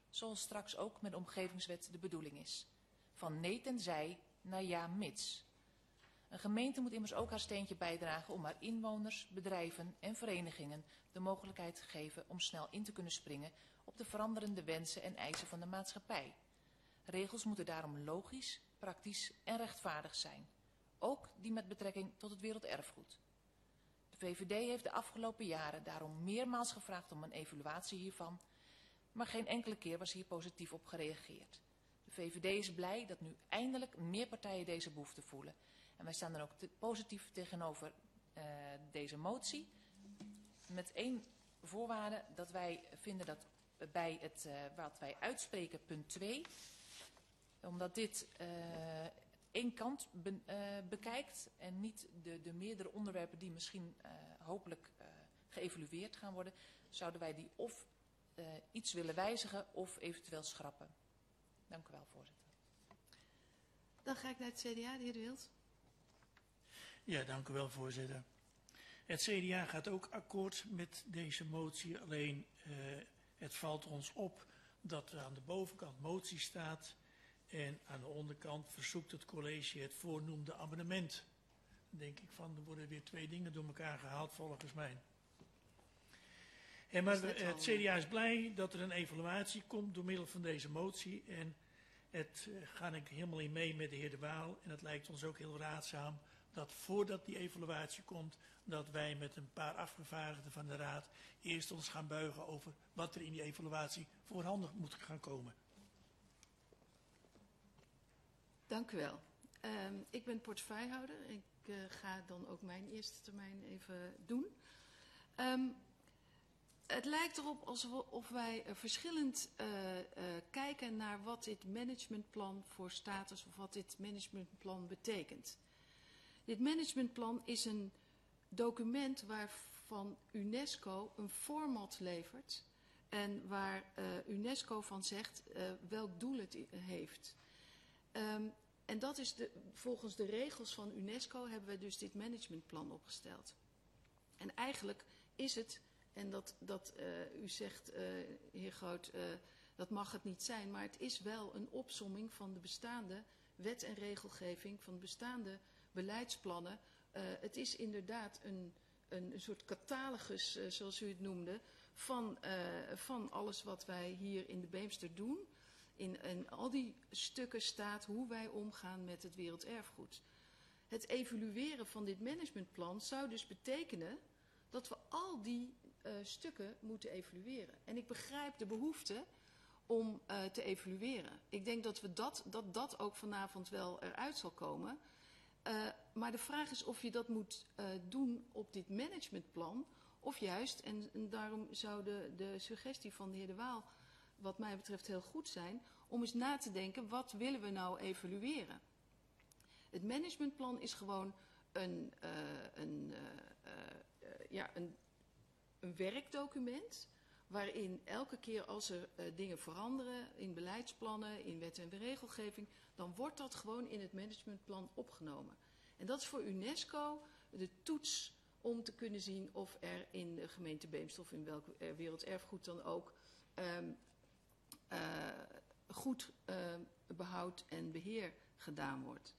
zoals straks ook met de omgevingswet de bedoeling is. Van nee tenzij naar ja mits. Een gemeente moet immers ook haar steentje bijdragen om haar inwoners, bedrijven en verenigingen de mogelijkheid te geven om snel in te kunnen springen op de veranderende wensen en eisen van de maatschappij. Regels moeten daarom logisch, praktisch en rechtvaardig zijn. Ook die met betrekking tot het werelderfgoed. De V V D heeft de afgelopen jaren daarom meermaals gevraagd om een evaluatie hiervan, maar geen enkele keer was hier positief op gereageerd. De V V D is blij dat nu eindelijk meer partijen deze behoefte voelen. En wij staan dan ook te positief tegenover uh, deze motie. Met één voorwaarde, dat wij vinden dat bij het, uh, wat wij uitspreken, punt twee, omdat dit uh, één kant be, uh, bekijkt en niet de, de meerdere onderwerpen die misschien uh, hopelijk uh, geëvalueerd gaan worden, zouden wij die of uh, iets willen wijzigen of eventueel schrappen. Dank u wel, voorzitter. Dan ga ik naar het C D A, de heer De Wild. Ja, dank u wel, voorzitter. Het C D A gaat ook akkoord met deze motie, alleen uh, het valt ons op dat er aan de bovenkant motie staat en aan de onderkant verzoekt het college het voornoemde amendement. Dan denk ik van, er worden weer twee dingen door elkaar gehaald volgens mij. En maar het C D A is blij dat er een evaluatie komt door middel van deze motie en het uh, ga ik helemaal in mee met de heer De Waal en het lijkt ons ook heel raadzaam dat voordat die evaluatie komt, dat wij met een paar afgevaardigden van de Raad eerst ons gaan buigen over wat er in die evaluatie voorhanden moet gaan komen. Dank u wel. Um, ik ben portefeuillehouder. Ik uh, ga dan ook mijn eerste termijn even doen. Um, het lijkt erop alsof wij uh, verschillend uh, uh, kijken naar wat dit managementplan voor status of wat dit managementplan betekent. Dit managementplan is een document waarvan UNESCO een format levert en waar uh, UNESCO van zegt uh, welk doel het heeft. Um, en dat is de, volgens de regels van UNESCO hebben we dus dit managementplan opgesteld. En eigenlijk is het, en dat, dat uh, u zegt, uh, heer Groot, uh, dat mag het niet zijn, maar het is wel een opsomming van de bestaande wet en regelgeving, van de bestaande beleidsplannen. Uh, het is inderdaad een, een, een soort catalogus, uh, zoals u het noemde, van, uh, van alles wat wij hier in de Beemster doen. In, in al die stukken staat hoe wij omgaan met het werelderfgoed. Het evalueren van dit managementplan zou dus betekenen dat we al die uh, stukken moeten evalueren. En ik begrijp de behoefte om uh, te evalueren. Ik denk dat, we dat, dat dat ook vanavond wel eruit zal komen. Uh, maar de vraag is of je dat moet uh, doen op dit managementplan of juist, en, en daarom zou de, de suggestie van de heer De Waal wat mij betreft heel goed zijn, om eens na te denken, wat willen we nou evalueren? Het managementplan is gewoon een, uh, een, uh, uh, ja, een, een werkdocument waarin elke keer als er uh, dingen veranderen in beleidsplannen, in wet en regelgeving, dan wordt dat gewoon in het managementplan opgenomen. En dat is voor UNESCO de toets om te kunnen zien of er in de gemeente Beemster of in welk werelderfgoed dan ook um, uh, goed uh, behoud en beheer gedaan wordt.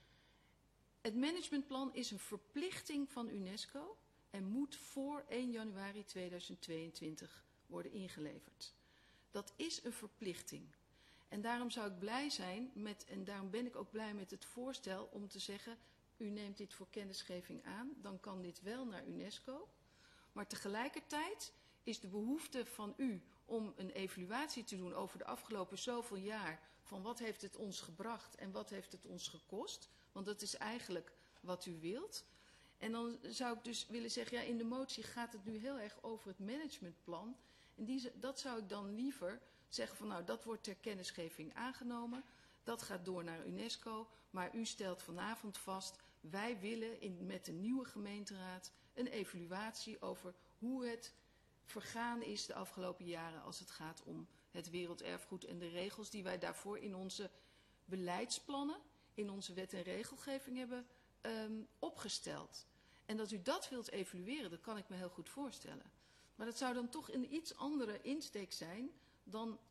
Het managementplan is een verplichting van UNESCO en moet voor één januari tweeduizend tweeëntwintig worden ingeleverd. Dat is een verplichting. En daarom zou ik blij zijn met, en daarom ben ik ook blij met het voorstel om te zeggen, u neemt dit voor kennisgeving aan, dan kan dit wel naar UNESCO. Maar tegelijkertijd is de behoefte van u om een evaluatie te doen over de afgelopen zoveel jaar, van wat heeft het ons gebracht en wat heeft het ons gekost, want dat is eigenlijk wat u wilt. En dan zou ik dus willen zeggen, ja, in de motie gaat het nu heel erg over het managementplan. En die, dat zou ik dan liever zeggen van, nou, dat wordt ter kennisgeving aangenomen. Dat gaat door naar UNESCO. Maar u stelt vanavond vast, wij willen in, met de nieuwe gemeenteraad een evaluatie over hoe het vergaan is de afgelopen jaren als het gaat om het werelderfgoed en de regels die wij daarvoor in onze beleidsplannen, in onze wet en regelgeving hebben um, opgesteld. En dat u dat wilt evalueren, dat kan ik me heel goed voorstellen. Maar dat zou dan toch een iets andere insteek zijn dan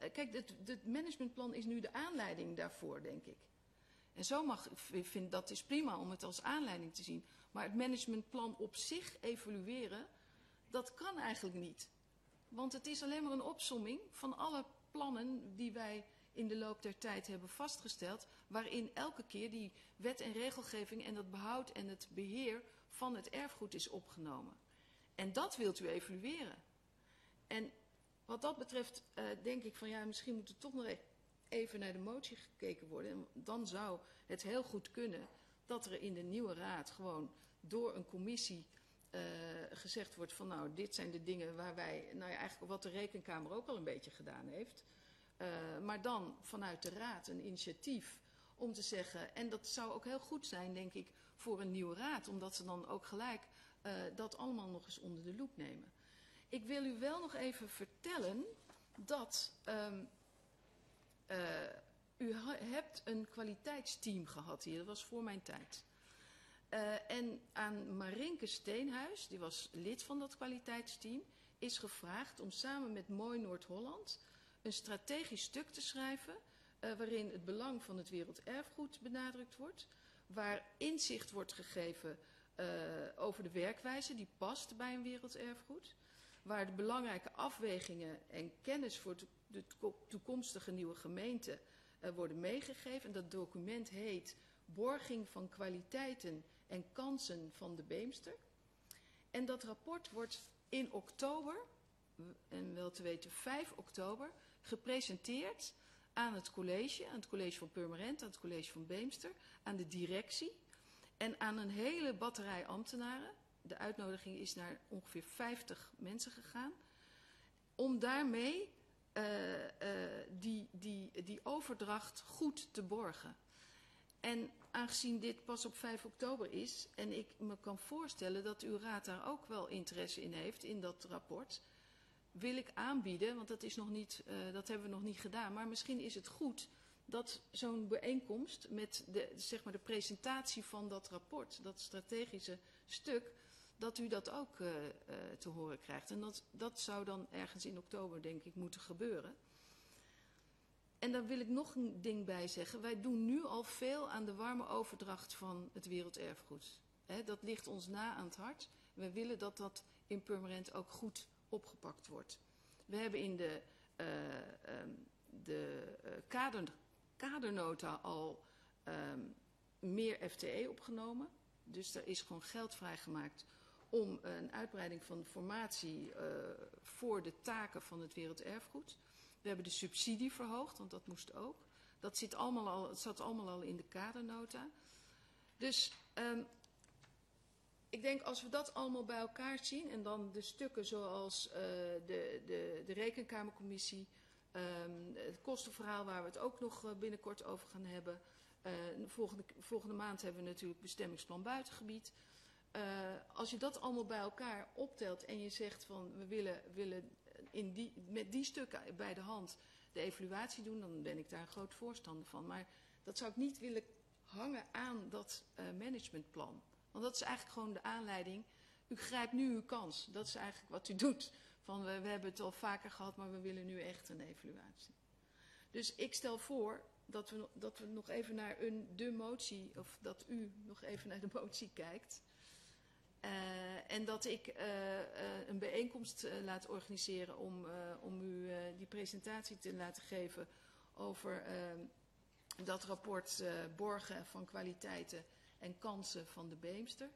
uh, kijk, het, het managementplan is nu de aanleiding daarvoor, denk ik. En zo mag, ik vind dat is prima om het als aanleiding te zien. Maar het managementplan op zich evalueren, dat kan eigenlijk niet. Want het is alleen maar een opsomming van alle plannen die wij in de loop der tijd hebben vastgesteld, waarin elke keer die wet en regelgeving en het behoud en het beheer van het erfgoed is opgenomen. En dat wilt u evalueren. En wat dat betreft uh, denk ik van ja, misschien moet er toch nog even naar de motie gekeken worden. En dan zou het heel goed kunnen dat er in de nieuwe raad gewoon door een commissie uh, gezegd wordt van nou, dit zijn de dingen waar wij, nou ja, eigenlijk wat de Rekenkamer ook al een beetje gedaan heeft. Uh, maar dan vanuit de raad een initiatief om te zeggen, en dat zou ook heel goed zijn, denk ik, voor een nieuwe raad, omdat ze dan ook gelijk uh, dat allemaal nog eens onder de loep nemen. Ik wil u wel nog even vertellen dat um, uh, u ha hebt een kwaliteitsteam gehad hier, dat was voor mijn tijd. Uh, en aan Marinke Steenhuis, die was lid van dat kwaliteitsteam, is gevraagd om samen met Mooi Noord-Holland een strategisch stuk te schrijven, uh, waarin het belang van het werelderfgoed benadrukt wordt, waar inzicht wordt gegeven uh, over de werkwijze die past bij een werelderfgoed, waar de belangrijke afwegingen en kennis voor de toekomstige nieuwe gemeente uh, worden meegegeven. En dat document heet Borging van kwaliteiten en kansen van de Beemster. En dat rapport wordt in oktober, en wel te weten vijf oktober, gepresenteerd aan het college, aan het college van Purmerend, aan het college van Beemster, aan de directie en aan een hele batterij ambtenaren. De uitnodiging is naar ongeveer vijftig mensen gegaan, om daarmee uh, uh, die, die, die overdracht goed te borgen. En aangezien dit pas op vijf oktober is, en ik me kan voorstellen dat uw raad daar ook wel interesse in heeft, in dat rapport, wil ik aanbieden, want dat, is nog niet, uh, dat hebben we nog niet gedaan, maar misschien is het goed dat zo'n bijeenkomst met de, zeg maar de presentatie van dat rapport, dat strategische stuk, dat u dat ook uh, uh, te horen krijgt. En dat, dat zou dan ergens in oktober, denk ik, moeten gebeuren. En daar wil ik nog een ding bij zeggen. Wij doen nu al veel aan de warme overdracht van het werelderfgoed. He, dat ligt ons na aan het hart. We willen dat dat in Purmerend ook goed opgepakt wordt. We hebben in de, uh, um, de uh, kader, kadernota al um, meer F T E opgenomen. Dus er is gewoon geld vrijgemaakt om uh, een uitbreiding van de formatie uh, voor de taken van het werelderfgoed. We hebben de subsidie verhoogd, want dat moest ook. Dat zit allemaal al, het zat allemaal al in de kadernota. Dus um, ik denk als we dat allemaal bij elkaar zien en dan de stukken zoals uh, de, de, de Rekenkamercommissie, um, het kostenverhaal waar we het ook nog uh, binnenkort over gaan hebben. Uh, volgende, volgende maand hebben we natuurlijk bestemmingsplan buitengebied. Uh, als je dat allemaal bij elkaar optelt en je zegt van we willen, willen in die, met die stukken bij de hand de evaluatie doen, dan ben ik daar een groot voorstander van. Maar dat zou ik niet willen hangen aan dat uh, managementplan. Want dat is eigenlijk gewoon de aanleiding. U grijpt nu uw kans. Dat is eigenlijk wat u doet. Van we, we hebben het al vaker gehad, maar we willen nu echt een evaluatie. Dus ik stel voor dat we, dat we nog even naar een, de motie, of dat u nog even naar de motie kijkt. Uh, en dat ik uh, uh, een bijeenkomst uh, laat organiseren om, uh, om u uh, die presentatie te laten geven over uh, dat rapport uh, borgen van kwaliteiten en kansen van de Beemster.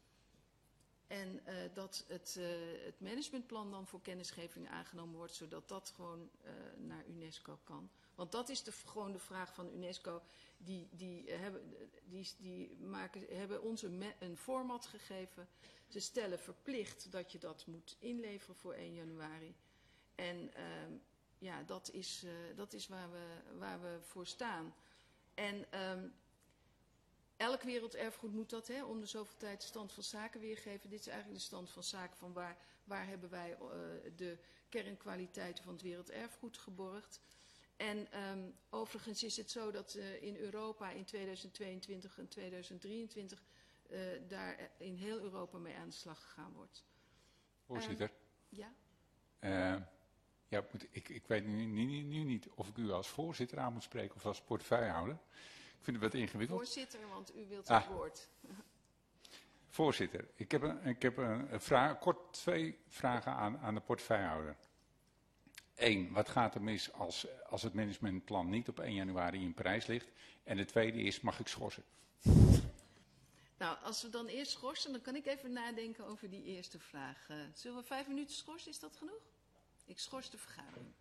En uh, dat het, uh, het managementplan dan voor kennisgeving aangenomen wordt, zodat dat gewoon uh, naar UNESCO kan. Want dat is de, gewoon de vraag van UNESCO. Die, die, uh, hebben, die, die maken, hebben ons een, een format gegeven. Ze stellen verplicht dat je dat moet inleveren voor één januari. En uh, ja, dat is, uh, dat is waar, we, waar we voor staan. En um, elk werelderfgoed moet dat, hè, om de zoveel tijd de stand van zaken weergeven. Dit is eigenlijk de stand van zaken van waar, waar hebben wij uh, de kernkwaliteiten van het werelderfgoed geborgd. En um, overigens is het zo dat uh, in Europa in tweeduizend tweeëntwintig en tweeduizend drieëntwintig uh, daar in heel Europa mee aan de slag gegaan wordt. Voorzitter. Um, ja? Uh, Ja, moet, ik, ik weet nu, nu, nu niet of ik u als voorzitter aan moet spreken of als portefeuillehouder. Ik vind het wat ingewikkeld. Voorzitter, want u wilt Ah. het woord. Voorzitter, ik heb, een, ik heb een, een vraag, kort twee vragen aan, aan de portefeuillehouder. Eén, wat gaat er mis als, als het managementplan niet op één januari in prijs ligt? En de tweede is, mag ik schorsen? Nou, als we dan eerst schorsen, dan kan ik even nadenken over die eerste vraag. Uh, zullen we vijf minuten schorsen? Is dat genoeg? Ik schors de vergadering.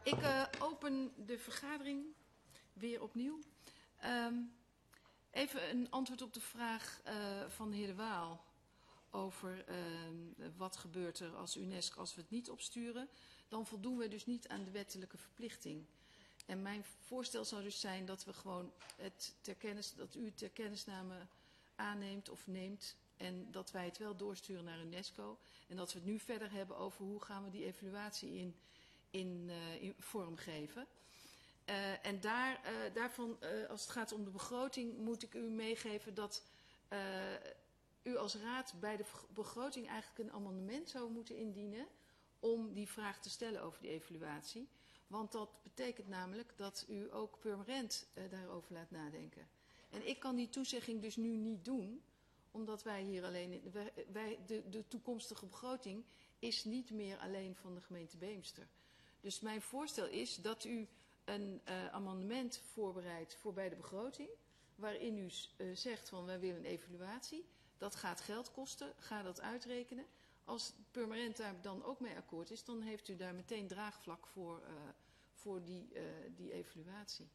Ik uh, open de vergadering weer opnieuw. Um, even een antwoord op de vraag uh, van de heer De Waal over uh, wat gebeurt er als UNESCO als we het niet opsturen. Dan voldoen we dus niet aan de wettelijke verplichting. En mijn voorstel zou dus zijn dat we gewoon het ter kennis, dat u het ter kennisname aanneemt of neemt en dat wij het wel doorsturen naar UNESCO. En dat we het nu verder hebben over hoe gaan we die evaluatie in, in, uh, in vorm geven. Uh, en daar, uh, daarvan, uh, als het gaat om de begroting, moet ik u meegeven dat uh, u als raad bij de begroting eigenlijk een amendement zou moeten indienen om die vraag te stellen over die evaluatie. Want dat betekent namelijk dat u ook Purmerend uh, daarover laat nadenken. En ik kan die toezegging dus nu niet doen, omdat wij hier alleen, in, wij, wij, de, de toekomstige begroting is niet meer alleen van de gemeente Beemster. Dus mijn voorstel is dat u een uh, amendement voorbereidt voor bij de begroting, waarin u uh, zegt van wij willen een evaluatie. Dat gaat geld kosten, ga dat uitrekenen. Als Purmerend daar dan ook mee akkoord is, dan heeft u daar meteen draagvlak voor, uh, voor die, uh, die evaluatie.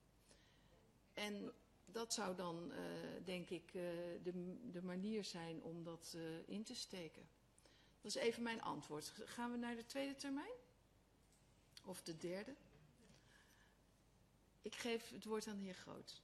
En dat zou dan, uh, denk ik, uh, de, de manier zijn om dat uh, in te steken. Dat is even mijn antwoord. Gaan we naar de tweede termijn? Of de derde? Ik geef het woord aan de heer Groot.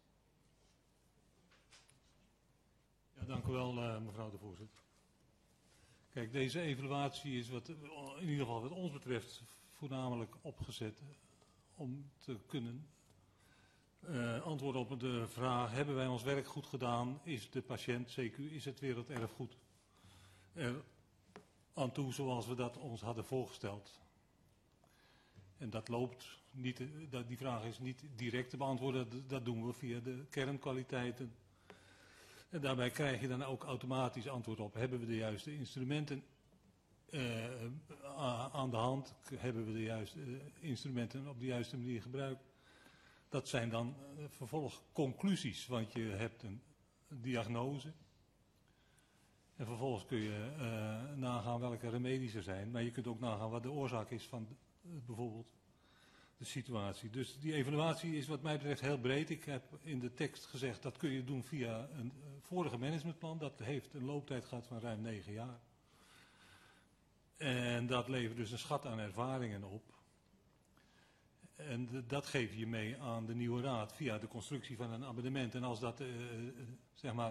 Ja, dank u wel, uh, mevrouw de voorzitter. Kijk, deze evaluatie is wat, in ieder geval wat ons betreft voornamelijk opgezet om te kunnen uh, antwoorden op de vraag: hebben wij ons werk goed gedaan? Is de patiënt, C Q, is het werelderfgoed er aan toe zoals we dat ons hadden voorgesteld? En dat loopt niet, dat, die vraag is niet direct te beantwoorden, dat, dat doen we via de kernkwaliteiten. En daarbij krijg je dan ook automatisch antwoord op: hebben we de juiste instrumenten uh, aan de hand? Hebben we de juiste uh, instrumenten op de juiste manier gebruikt? Dat zijn dan uh, vervolgconclusies, want je hebt een diagnose. En vervolgens kun je uh, nagaan welke remedies er zijn. Maar je kunt ook nagaan wat de oorzaak is van uh, bijvoorbeeld de situatie. Dus die evaluatie is wat mij betreft heel breed. Ik heb in de tekst gezegd dat kun je doen via een uh, vorige managementplan. Dat heeft een looptijd gehad van ruim negen jaar. En dat levert dus een schat aan ervaringen op. En de, dat geef je mee aan de nieuwe raad via de constructie van een amendement. En als dat, uh, uh, zeg maar,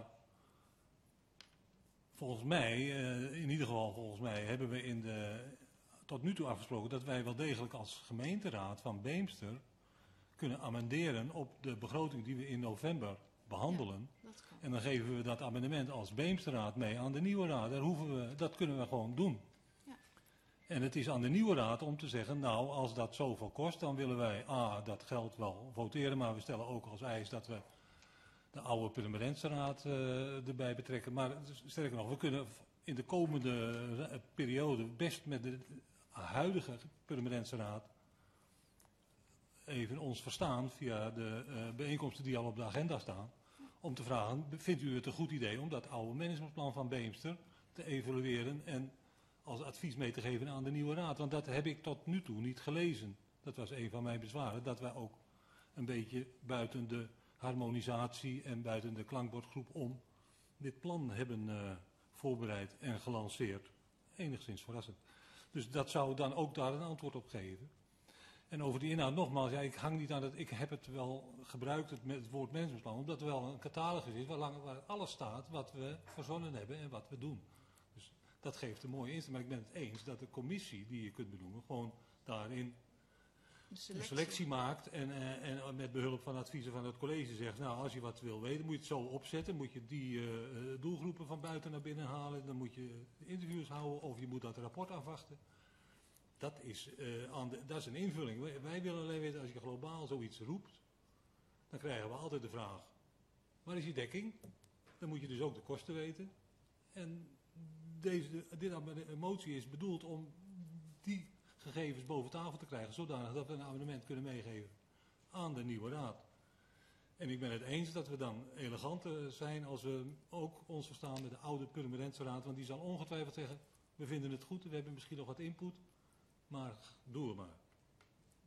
volgens mij, uh, in ieder geval volgens mij, hebben we in de, tot nu toe afgesproken dat wij wel degelijk als gemeenteraad van Beemster kunnen amenderen op de begroting die we in november behandelen. Ja, dat kan. En dan geven we dat amendement als Beemsterraad mee aan de nieuwe raad. Daar hoeven we, dat kunnen we gewoon doen. Ja. En het is aan de nieuwe raad om te zeggen, nou, als dat zoveel kost, dan willen wij A, dat geld wel voteren, maar we stellen ook als eis dat we de oude Purmerendse-raad uh, erbij betrekken. Maar sterker nog, we kunnen in de komende periode best met de huidige Purmerendse-raad even ons verstaan via de uh, bijeenkomsten die al op de agenda staan, om te vragen: vindt u het een goed idee om dat oude managementplan van Beemster te evalueren en als advies mee te geven aan de nieuwe raad? Want dat heb ik tot nu toe niet gelezen. Dat was een van mijn bezwaren, dat wij ook een beetje buiten de harmonisatie en buiten de klankbordgroep om dit plan hebben uh, voorbereid en gelanceerd. Enigszins verrassend. Dus dat zou dan ook daar een antwoord op geven. En over die inhoud nogmaals, ja, ik hang niet aan dat, ik heb het wel gebruikt, het, met het woord managementplan, omdat er wel een catalogus is waar, lang, waar alles staat wat we verzonnen hebben en wat we doen. Dus dat geeft een mooie insteek. Maar ik ben het eens dat de commissie die je kunt benoemen gewoon daarin selectie. een selectie maakt en, uh, en met behulp van adviezen van het college zegt, nou, als je wat wil weten, moet je het zo opzetten, moet je die uh, doelgroepen van buiten naar binnen halen, dan moet je interviews houden of je moet dat rapport afwachten. Dat is, uh, aan de, dat is een invulling. Wij, wij willen alleen weten, als je globaal zoiets roept, dan krijgen we altijd de vraag, waar is je dekking? Dan moet je dus ook de kosten weten. En deze, dit motie is bedoeld om die gegevens boven tafel te krijgen, zodanig dat we een amendement kunnen meegeven aan de nieuwe raad. En ik ben het eens dat we dan eleganter zijn als we ook ons verstaan met de oude Purmerendse raad, want die zal ongetwijfeld zeggen, we vinden het goed, we hebben misschien nog wat input, maar doe het maar.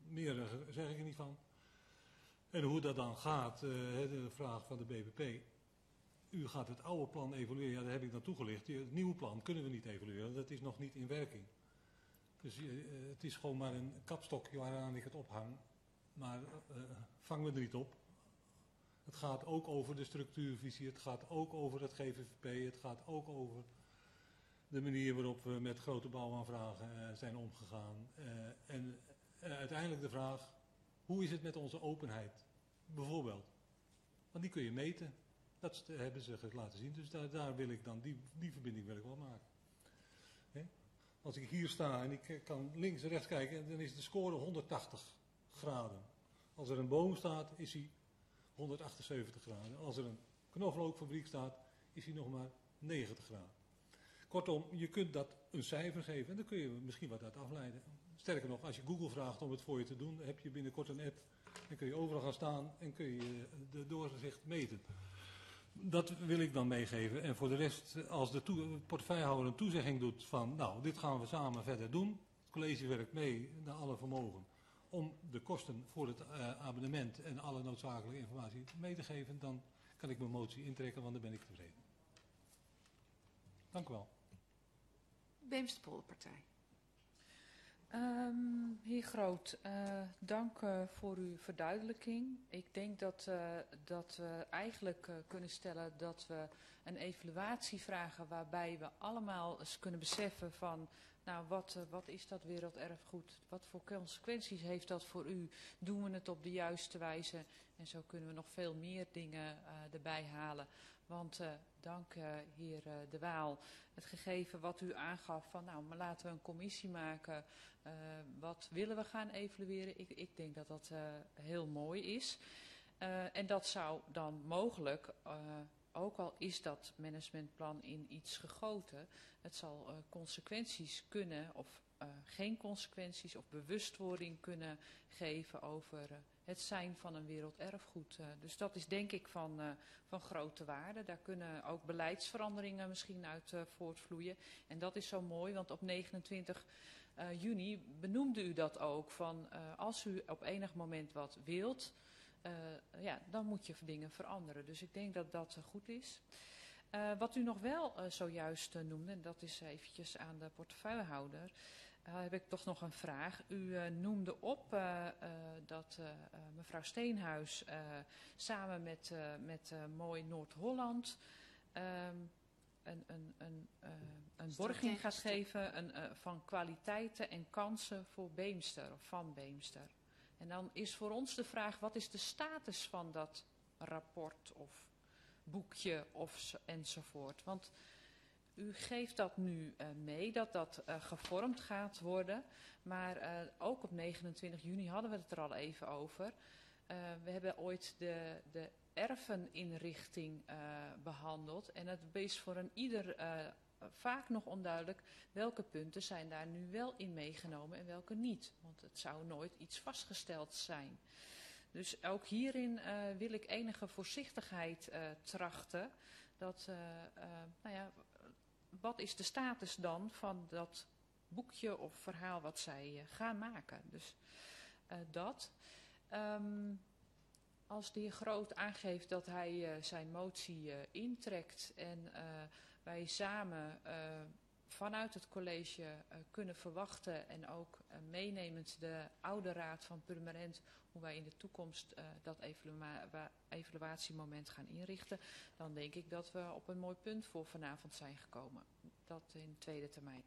meer zeg ik er niet van. En hoe dat dan gaat, uh, de vraag van de B B P. U gaat het oude plan evalueren, ja, daar heb ik dan toegelicht. Het nieuwe plan kunnen we niet evalueren, dat is nog niet in werking. Dus uh, het is gewoon maar een kapstokje waaraan ik het ophang. Maar uh, vang me er niet op. Het gaat ook over de structuurvisie, het gaat ook over het G V V P, het gaat ook over de manier waarop we met grote bouwaanvragen uh, zijn omgegaan. Uh, en uh, uiteindelijk de vraag, hoe is het met onze openheid? Bijvoorbeeld. Want die kun je meten. Dat hebben ze laten zien. Dus daar, daar wil ik dan, die, die verbinding wil ik wel maken. He? Als ik hier sta en ik kan links en rechts kijken, dan is de score honderdtachtig graden. Als er een boom staat, is hij honderdachtenzeventig graden. Als er een knoflookfabriek staat, is hij nog maar negentig graden. Kortom, je kunt dat een cijfer geven en dan kun je misschien wat uit afleiden. Sterker nog, als je Google vraagt om het voor je te doen, heb je binnenkort een app. Dan kun je overal gaan staan en kun je de doorzicht meten. Dat wil ik dan meegeven. En voor de rest, als de toe- portefeuillehouder een toezegging doet van, nou, dit gaan we samen verder doen. Het college werkt mee naar alle vermogen om de kosten voor het uh, abonnement en alle noodzakelijke informatie mee te geven, dan kan ik mijn motie intrekken, want dan ben ik tevreden. Dank u wel. Beemsterpolderpartij. Um, heer Groot, uh, dank uh, voor uw verduidelijking. Ik denk dat, uh, dat we eigenlijk uh, kunnen stellen dat we een evaluatie vragen waarbij we allemaal eens kunnen beseffen van, nou wat, uh, wat is dat werelderfgoed? Wat voor consequenties heeft dat voor u? Doen we het op de juiste wijze? En zo kunnen we nog veel meer dingen uh, erbij halen. Want uh, dank uh, heer uh, De Waal, het gegeven wat u aangaf van nou, maar laten we een commissie maken. Uh, wat willen we gaan evalueren? Ik, ik denk dat dat uh, heel mooi is. Uh, en dat zou dan mogelijk, uh, ook al is dat managementplan in iets gegoten, het zal uh, consequenties kunnen of uh, geen consequenties of bewustwording kunnen geven over uh, het zijn van een werelderfgoed. Uh, dus dat is denk ik van, uh, van grote waarde. Daar kunnen ook beleidsveranderingen misschien uit uh, voortvloeien. En dat is zo mooi, want op negenentwintig uh, juni benoemde u dat ook. Van, uh, als u op enig moment wat wilt, uh, ja, dan moet je dingen veranderen. Dus ik denk dat dat uh, goed is. Uh, wat u nog wel uh, zojuist uh, noemde, en dat is eventjes aan de portefeuillehouder, uh, heb ik toch nog een vraag. U uh, noemde op uh, uh, dat uh, uh, mevrouw Steenhuis uh, samen met, uh, met uh, Mooi Noord-Holland um, een, een, een, uh, een borging gaat geven een, uh, van kwaliteiten en kansen voor Beemster of van Beemster. En dan is voor ons de vraag, wat is de status van dat rapport of boekje of enzovoort. Want u geeft dat nu uh, mee, dat dat uh, gevormd gaat worden. Maar uh, ook op negenentwintig juni hadden we het er al even over. Uh, we hebben ooit de, de erfeninrichting uh, behandeld. En het is voor een ieder uh, vaak nog onduidelijk welke punten zijn daar nu wel in meegenomen en welke niet. Want het zou nooit iets vastgesteld zijn. Dus ook hierin uh, wil ik enige voorzichtigheid uh, trachten. Dat, uh, uh, nou ja, wat is de status dan van dat boekje of verhaal wat zij uh, gaan maken? Dus uh, dat. Um, als de heer Groot aangeeft dat hij uh, zijn motie uh, intrekt en uh, wij samen uh, vanuit het college uh, kunnen verwachten en ook uh, meenemend de oude raad van Purmerend hoe wij in de toekomst uh, dat evalua evaluatiemoment gaan inrichten, dan denk ik dat we op een mooi punt voor vanavond zijn gekomen. Dat in tweede termijn.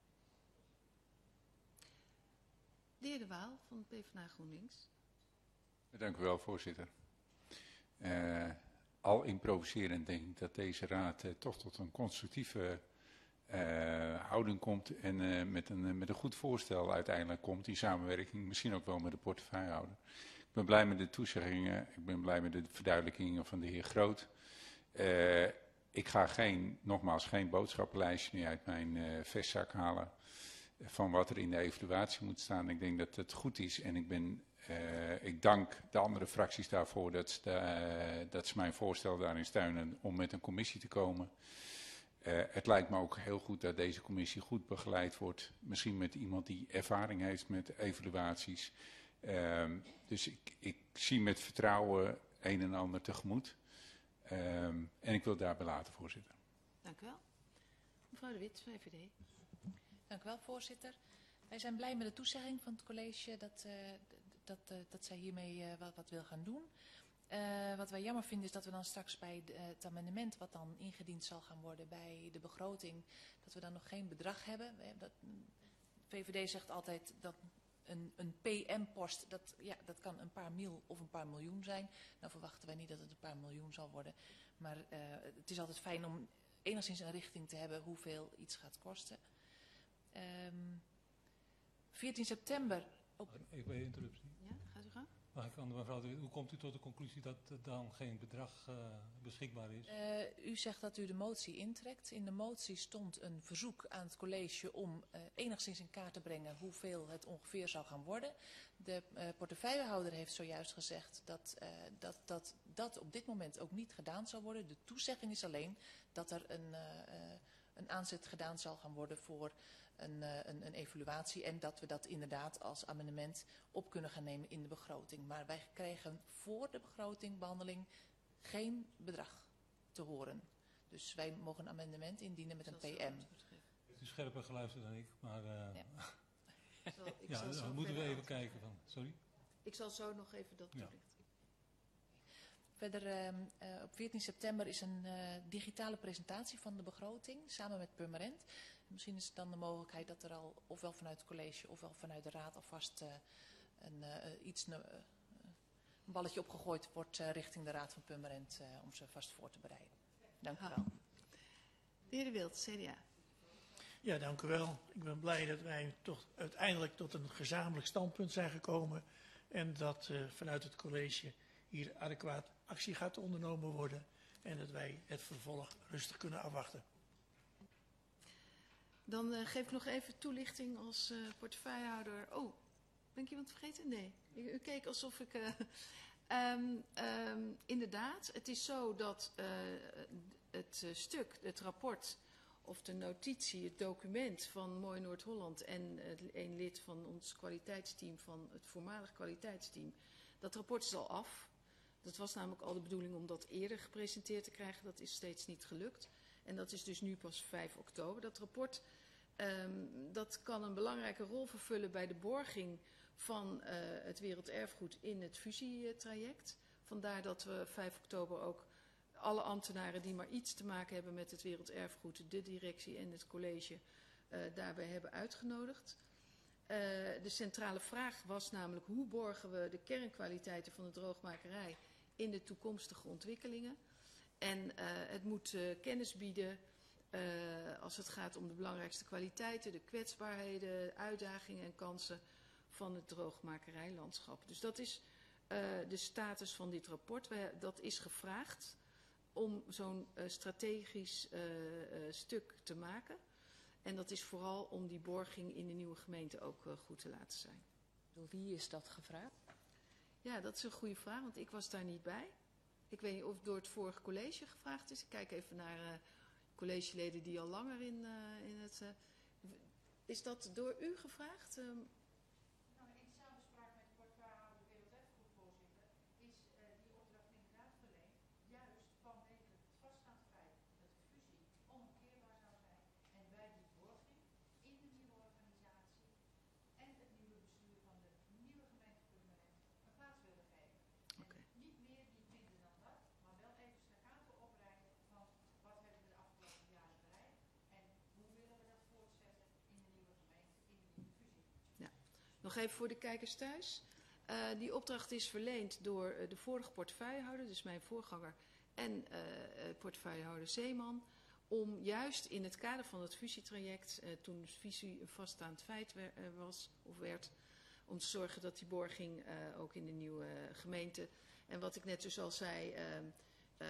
De heer De Waal van het PvdA GroenLinks. Dank u wel, voorzitter. Uh, al improviserend denk ik dat deze raad uh, toch tot een constructieve uh, houding komt en uh, met, een, uh, met een goed voorstel uiteindelijk komt in samenwerking, misschien ook wel met de portefeuillehouder. Ik ben blij met de toezeggingen, ik ben blij met de verduidelijkingen van de heer Groot. Uh, ik ga geen, nogmaals geen boodschappenlijstje meer uit mijn uh, vestzak halen van wat er in de evaluatie moet staan. Ik denk dat het goed is en ik ben... Uh, ik dank de andere fracties daarvoor dat ze, uh, dat ze mijn voorstel daarin steunen om met een commissie te komen. Uh, het lijkt me ook heel goed dat deze commissie goed begeleid wordt. Misschien met iemand die ervaring heeft met evaluaties. Um, dus ik, ik zie met vertrouwen een en ander tegemoet. Um, en ik wil het daarbij laten, voorzitter. Dank u wel. Mevrouw De Wit, V V D. Dank u wel, voorzitter. Wij zijn blij met de toezegging van het college dat, uh, dat, uh, dat zij hiermee uh, wat, wat wil gaan doen. Uh, wat wij jammer vinden is dat we dan straks bij de, uh, het amendement wat dan ingediend zal gaan worden bij de begroting, dat we dan nog geen bedrag hebben. Dat, V V D zegt altijd dat een, een P M-post, dat, ja, dat kan een paar mil of een paar miljoen zijn. Nou verwachten wij niet dat het een paar miljoen zal worden. Maar uh, het is altijd fijn om enigszins een richting te hebben hoeveel iets gaat kosten. Um, veertien september... Oh. Ik ben interruptie. Ja, gaat u gang. Mag ik aan de mevrouw, hoe komt u tot de conclusie dat er dan geen bedrag uh, beschikbaar is? Uh, u zegt dat u de motie intrekt. In de motie stond een verzoek aan het college om uh, enigszins in kaart te brengen hoeveel het ongeveer zou gaan worden. De uh, portefeuillehouder heeft zojuist gezegd dat, uh, dat, dat dat op dit moment ook niet gedaan zal worden. De toezegging is alleen dat er een, uh, uh, een aanzet gedaan zal gaan worden voor Een, uh, een, een evaluatie en dat we dat inderdaad als amendement op kunnen gaan nemen in de begroting. Maar wij krijgen voor de begrotingbehandeling geen bedrag te horen. Dus wij mogen een amendement indienen met een P M. Het is scherper geluisterd dan ik, maar uh, ja. zal, ik ja, dan moeten we even kijken. Van, sorry? Ik zal zo nog even dat ja. toelichten. Verder, uh, uh, op veertien september is een uh, digitale presentatie van de begroting samen met Purmerend. Misschien is het dan de mogelijkheid dat er al ofwel vanuit het college ofwel vanuit de raad alvast uh, een, uh, iets, uh, een balletje opgegooid wordt uh, richting de raad van Purmerend uh, om ze vast voor te bereiden. Dank u wel. De heer De Wild, C D A. Ja, dank u wel. Ik ben blij dat wij toch uiteindelijk tot een gezamenlijk standpunt zijn gekomen en dat uh, vanuit het college hier adequaat actie gaat ondernomen worden en dat wij het vervolg rustig kunnen afwachten. Dan uh, geef ik nog even toelichting als uh, portefeuillehouder. Oh, ben ik iemand vergeten? Nee. U, u keek alsof ik... Uh, um, um, inderdaad, het is zo dat uh, het uh, stuk, het rapport of de notitie, het document van Mooi Noord-Holland en uh, een lid van ons kwaliteitsteam, van het voormalig kwaliteitsteam, dat rapport is al af. Dat was namelijk al de bedoeling om dat eerder gepresenteerd te krijgen. Dat is steeds niet gelukt. En dat is dus nu pas vijf oktober. Dat rapport um, dat kan een belangrijke rol vervullen bij de borging van uh, het werelderfgoed in het fusietraject. Vandaar dat we vijf oktober ook alle ambtenaren die maar iets te maken hebben met het werelderfgoed, de directie en het college, uh, daarbij hebben uitgenodigd. Uh, de centrale vraag was namelijk hoe borgen we de kernkwaliteiten van de droogmakerij in de toekomstige ontwikkelingen. En uh, het moet uh, kennis bieden uh, als het gaat om de belangrijkste kwaliteiten, de kwetsbaarheden, uitdagingen en kansen van het droogmakerijlandschap. Dus dat is uh, de status van dit rapport. Wij, dat is gevraagd om zo'n uh, strategisch uh, uh, stuk te maken. En dat is vooral om die borging in de nieuwe gemeente ook uh, goed te laten zijn. Door wie is dat gevraagd? Ja, dat is een goede vraag, want ik was daar niet bij. Ik weet niet of het door het vorige college gevraagd is. Ik kijk even naar uh, collegeleden die al langer in, uh, in het... Uh, is dat door u gevraagd? Um, nou, in samenspraak met de portefeuillehouder werelderfgoedvoorzitter is uh, die opdracht inderdaad verleend, juist vanwege het vaststaand feit dat de fusie onomkeerbaar zou zijn en wij die borging in de nieuwe organisatie en het nieuwe bestuur van de nieuwe gemeente Purmerend een plaats willen geven. Okay. Niet meer, niet minder dan dat, maar wel even staccato oprijden van wat hebben we de afgelopen jaren bereikt en hoe willen we dat voortzetten in de nieuwe gemeente, in de nieuwe fusie. Ja. Nog even voor de kijkers thuis. Uh, die opdracht is verleend door uh, de vorige portefeuillehouder, dus mijn voorganger, en uh, portefeuillehouder Zeeman, om juist in het kader van het fusietraject, uh, toen de fusie een vaststaand feit wer, uh, was of werd, om te zorgen dat die borging uh, ook in de nieuwe uh, gemeente, en wat ik net dus al zei, uh, uh,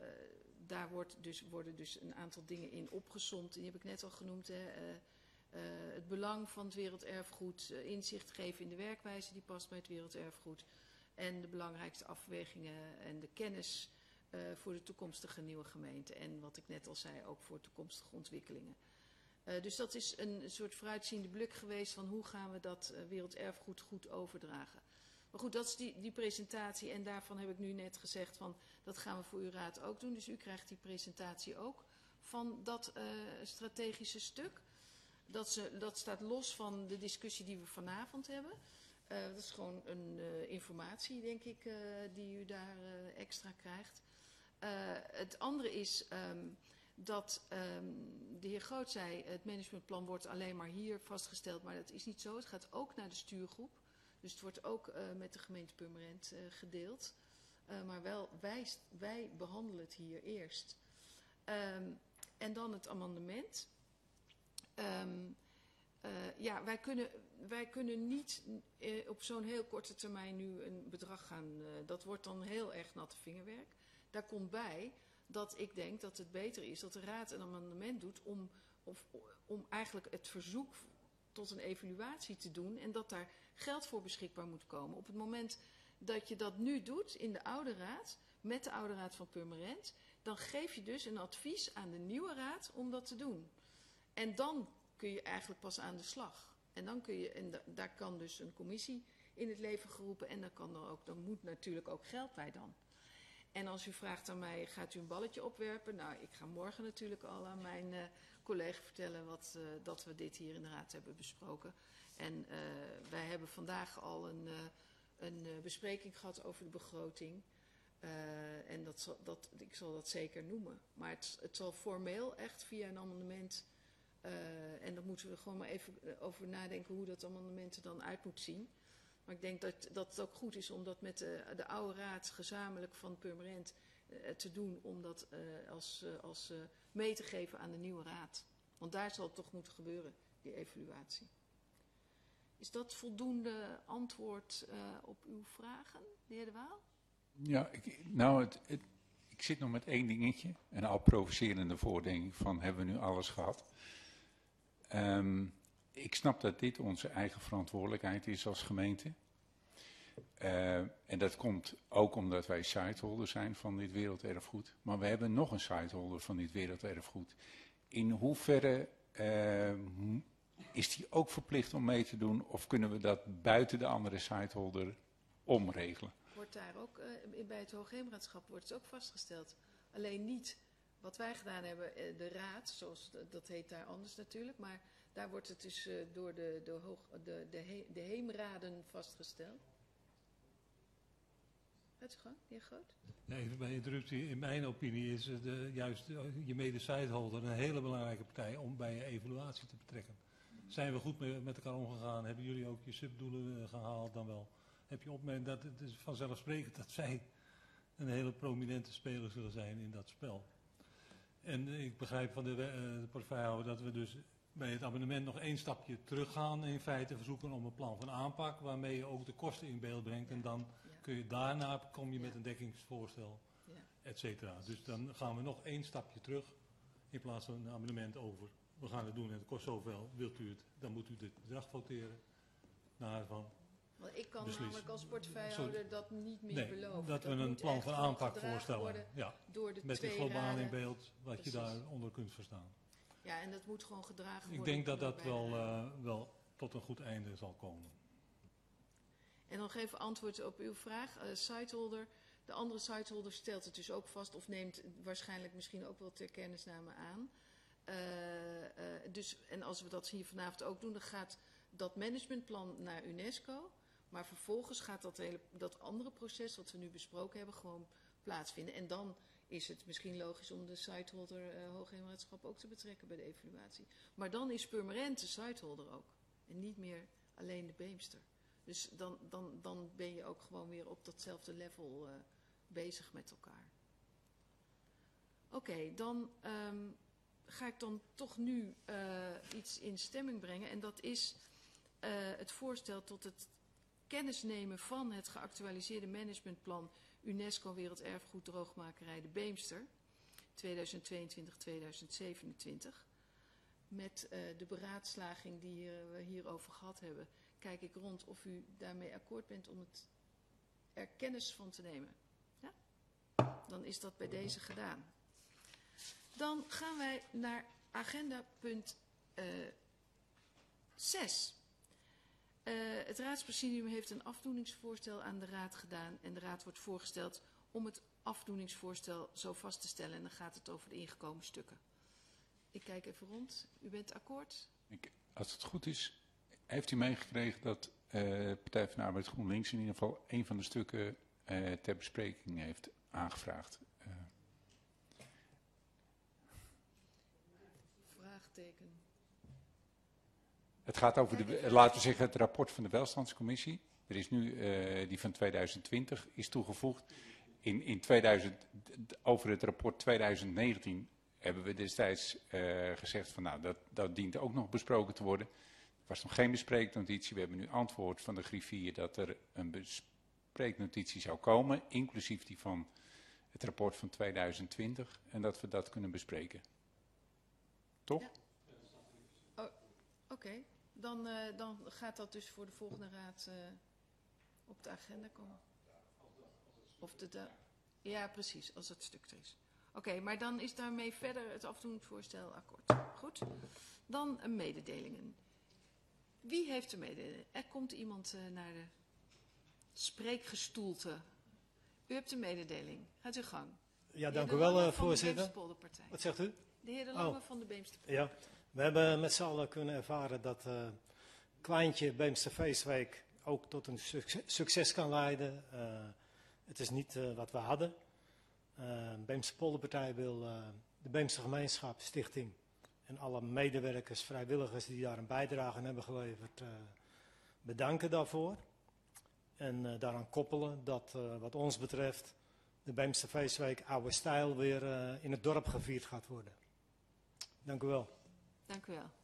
daar wordt dus, worden dus een aantal dingen in opgesomd, die heb ik net al genoemd, hè, uh, Uh, het belang van het werelderfgoed, uh, inzicht geven in de werkwijze die past bij het werelderfgoed en de belangrijkste afwegingen en de kennis uh, voor de toekomstige nieuwe gemeente en wat ik net al zei ook voor toekomstige ontwikkelingen. Uh, dus dat is een, een soort vooruitziende blik geweest van hoe gaan we dat uh, werelderfgoed goed overdragen. Maar goed, dat is die, die presentatie en daarvan heb ik nu net gezegd van dat gaan we voor uw raad ook doen. Dus u krijgt die presentatie ook van dat uh, strategische stuk. Dat, ze, dat staat los van de discussie die we vanavond hebben. Uh, dat is gewoon een uh, informatie, denk ik, uh, die u daar uh, extra krijgt. Uh, het andere is um, dat um, de heer Groot zei, het managementplan wordt alleen maar hier vastgesteld, maar dat is niet zo. Het gaat ook naar de stuurgroep. Dus het wordt ook uh, met de gemeente Purmerend uh, gedeeld. Uh, maar wel, wij, wij behandelen het hier eerst. Um, en dan het amendement. Um, uh, ja, wij kunnen, wij kunnen niet uh, op zo'n heel korte termijn nu een bedrag gaan. Uh, dat wordt dan heel erg natte vingerwerk. Daar komt bij dat ik denk dat het beter is dat de raad een amendement doet om, of, om eigenlijk het verzoek tot een evaluatie te doen en dat daar geld voor beschikbaar moet komen. Op het moment dat je dat nu doet in de oude raad, met de oude raad van Purmerend, dan geef je dus een advies aan de nieuwe raad om dat te doen. En dan kun je eigenlijk pas aan de slag. En dan kun je, en da, daar kan dus een commissie in het leven geroepen en dan kan er ook, dan moet natuurlijk ook geld bij dan. En als u vraagt aan mij, gaat u een balletje opwerpen? Nou, ik ga morgen natuurlijk al aan mijn uh, collega vertellen wat, uh, dat we dit hier in de raad hebben besproken. En uh, wij hebben vandaag al een, uh, een uh, bespreking gehad over de begroting. Uh, en dat zal, dat, ik zal dat zeker noemen. Maar het, het zal formeel echt via een amendement. Uh, en dan moeten we gewoon maar even over nadenken hoe dat amendement er dan uit moet zien. Maar ik denk dat, dat het ook goed is om dat met de, de oude raad gezamenlijk van Purmerend uh, te doen. Om dat uh, als, uh, als uh, mee te geven aan de nieuwe raad. Want daar zal het toch moeten gebeuren, die evaluatie. Is dat voldoende antwoord uh, op uw vragen, de heer De Waal? Ja, ik, nou, het, het, ik zit nog met één dingetje. En al provocerende voordenking van, hebben we nu alles gehad? Um, ik snap dat dit onze eigen verantwoordelijkheid is als gemeente. Uh, en dat komt ook omdat wij siteholder zijn van dit werelderfgoed. Maar we hebben nog een siteholder van dit werelderfgoed. In hoeverre uh, is die ook verplicht om mee te doen? Of kunnen we dat buiten de andere siteholder omregelen? Wordt daar ook, uh, bij het Hoogheemraadschap wordt het ook vastgesteld. Alleen niet wat wij gedaan hebben, de raad, zoals dat heet daar anders natuurlijk, maar daar wordt het dus uh, door de, de, hoog, de, de, he, de heemraden vastgesteld. Het is gewoon, de heer Groot? Nee, even bij interruptie. In mijn opinie is de, juist je mede-siteholder een hele belangrijke partij om bij je evaluatie te betrekken. Zijn we goed mee, met elkaar omgegaan? Hebben jullie ook je subdoelen gehaald dan wel? Heb je opmerking dat het is vanzelfsprekend dat zij een hele prominente speler zullen zijn in dat spel. En ik begrijp van de, uh, de portefeuillehouder dat we dus bij het amendement nog één stapje teruggaan. In feite verzoeken om een plan van aanpak waarmee je ook de kosten in beeld brengt. En dan Ja. kun je daarna kom je met een dekkingsvoorstel, Ja. et cetera. Dus dan gaan we nog één stapje terug in plaats van een amendement over. We gaan het doen en het kost zoveel. Wilt u het, dan moet u dit bedrag voteren. Naar van... Want ik kan Beslis. namelijk als portefeuillehouder dat niet meer Nee, beloven. dat we moet een plan echt van gewoon aanpak gedragen voorstellen. worden Ja, door de met die twee globaal raden. in beeld wat Precies. je daaronder kunt verstaan. Ja, en dat moet gewoon gedragen Ik worden. denk dat door dat beide wel, raden. uh, wel tot een goed einde zal komen. En dan geef antwoord op uw vraag. Uh, siteholder, de andere siteholder stelt het dus ook vast of neemt waarschijnlijk misschien ook wel ter kennisname aan. Uh, uh, dus, en als we dat hier vanavond ook doen, dan gaat dat managementplan naar UNESCO. Maar vervolgens gaat dat, hele, dat andere proces wat we nu besproken hebben gewoon plaatsvinden. En dan is het misschien logisch om de siteholder uh, Hoogheemraadschap ook te betrekken bij de evaluatie. Maar dan is Purmerend de siteholder ook. En niet meer alleen de Beemster. Dus dan, dan, dan ben je ook gewoon weer op datzelfde level uh, bezig met elkaar. Oké, okay, dan um, ga ik dan toch nu uh, iets in stemming brengen. En dat is uh, het voorstel tot het kennisnemen van het geactualiseerde managementplan UNESCO Werelderfgoed Droogmakerij de Beemster tweeduizend tweeëntwintig tot tweeduizend zevenentwintig. Met uh, de beraadslaging die hier, we hierover gehad hebben, kijk ik rond of u daarmee akkoord bent om het er kennis van te nemen. Ja? Dan is dat bij deze gedaan. Dan gaan wij naar agenda punt uh, zes. Uh, het raadspresidium heeft een afdoeningsvoorstel aan de raad gedaan en de raad wordt voorgesteld om het afdoeningsvoorstel zo vast te stellen. En dan gaat het over de ingekomen stukken. Ik kijk even rond. U bent akkoord? Ik, als het goed is, heeft u meegekregen dat uh, Partij van de Arbeid GroenLinks in ieder geval een van de stukken uh, ter bespreking heeft aangevraagd. Uh. Vraagteken. Het gaat over, de, laten we zeggen, het rapport van de welstandscommissie. Er is nu, uh, die van tweeduizend twintig is toegevoegd. In, in tweeduizend, over het rapport tweeduizend negentien hebben we destijds uh, gezegd van nou, dat, dat dient ook nog besproken te worden. Er was nog geen bespreeknotitie. We hebben nu antwoord van de griffier dat er een bespreeknotitie zou komen, inclusief die van het rapport van tweeduizend twintig. En dat we dat kunnen bespreken. Toch? Ja. Oh, Oké, okay. dan, uh, dan gaat dat dus voor de volgende raad uh, op de agenda komen. Of de, de, ja, precies, als het stuk er is. Oké, okay, maar dan is daarmee verder het afdoeningsvoorstel akkoord. Goed. Dan een mededelingen. Wie heeft de mededeling? Er komt iemand uh, naar de spreekgestoelte. U hebt een mededeling. Gaat uw gang. Ja, dank u wel, uh, voorzitter. Wat zegt u? De heer De Lange oh. van de Beemsterpolderpartij. Ja, we hebben met z'n allen kunnen ervaren dat uh, Kleintje Beemster Feestweek ook tot een succes, succes kan leiden. Uh, het is niet uh, wat we hadden. Uh, Beemster Polderpartij wil uh, de Beemster Gemeenschap Stichting en alle medewerkers, vrijwilligers die daar een bijdrage aan hebben geleverd, uh, bedanken daarvoor. En uh, daaraan koppelen dat uh, wat ons betreft de Beemster Feestweek oude stijl weer uh, in het dorp gevierd gaat worden. Dank u wel. Dank u wel.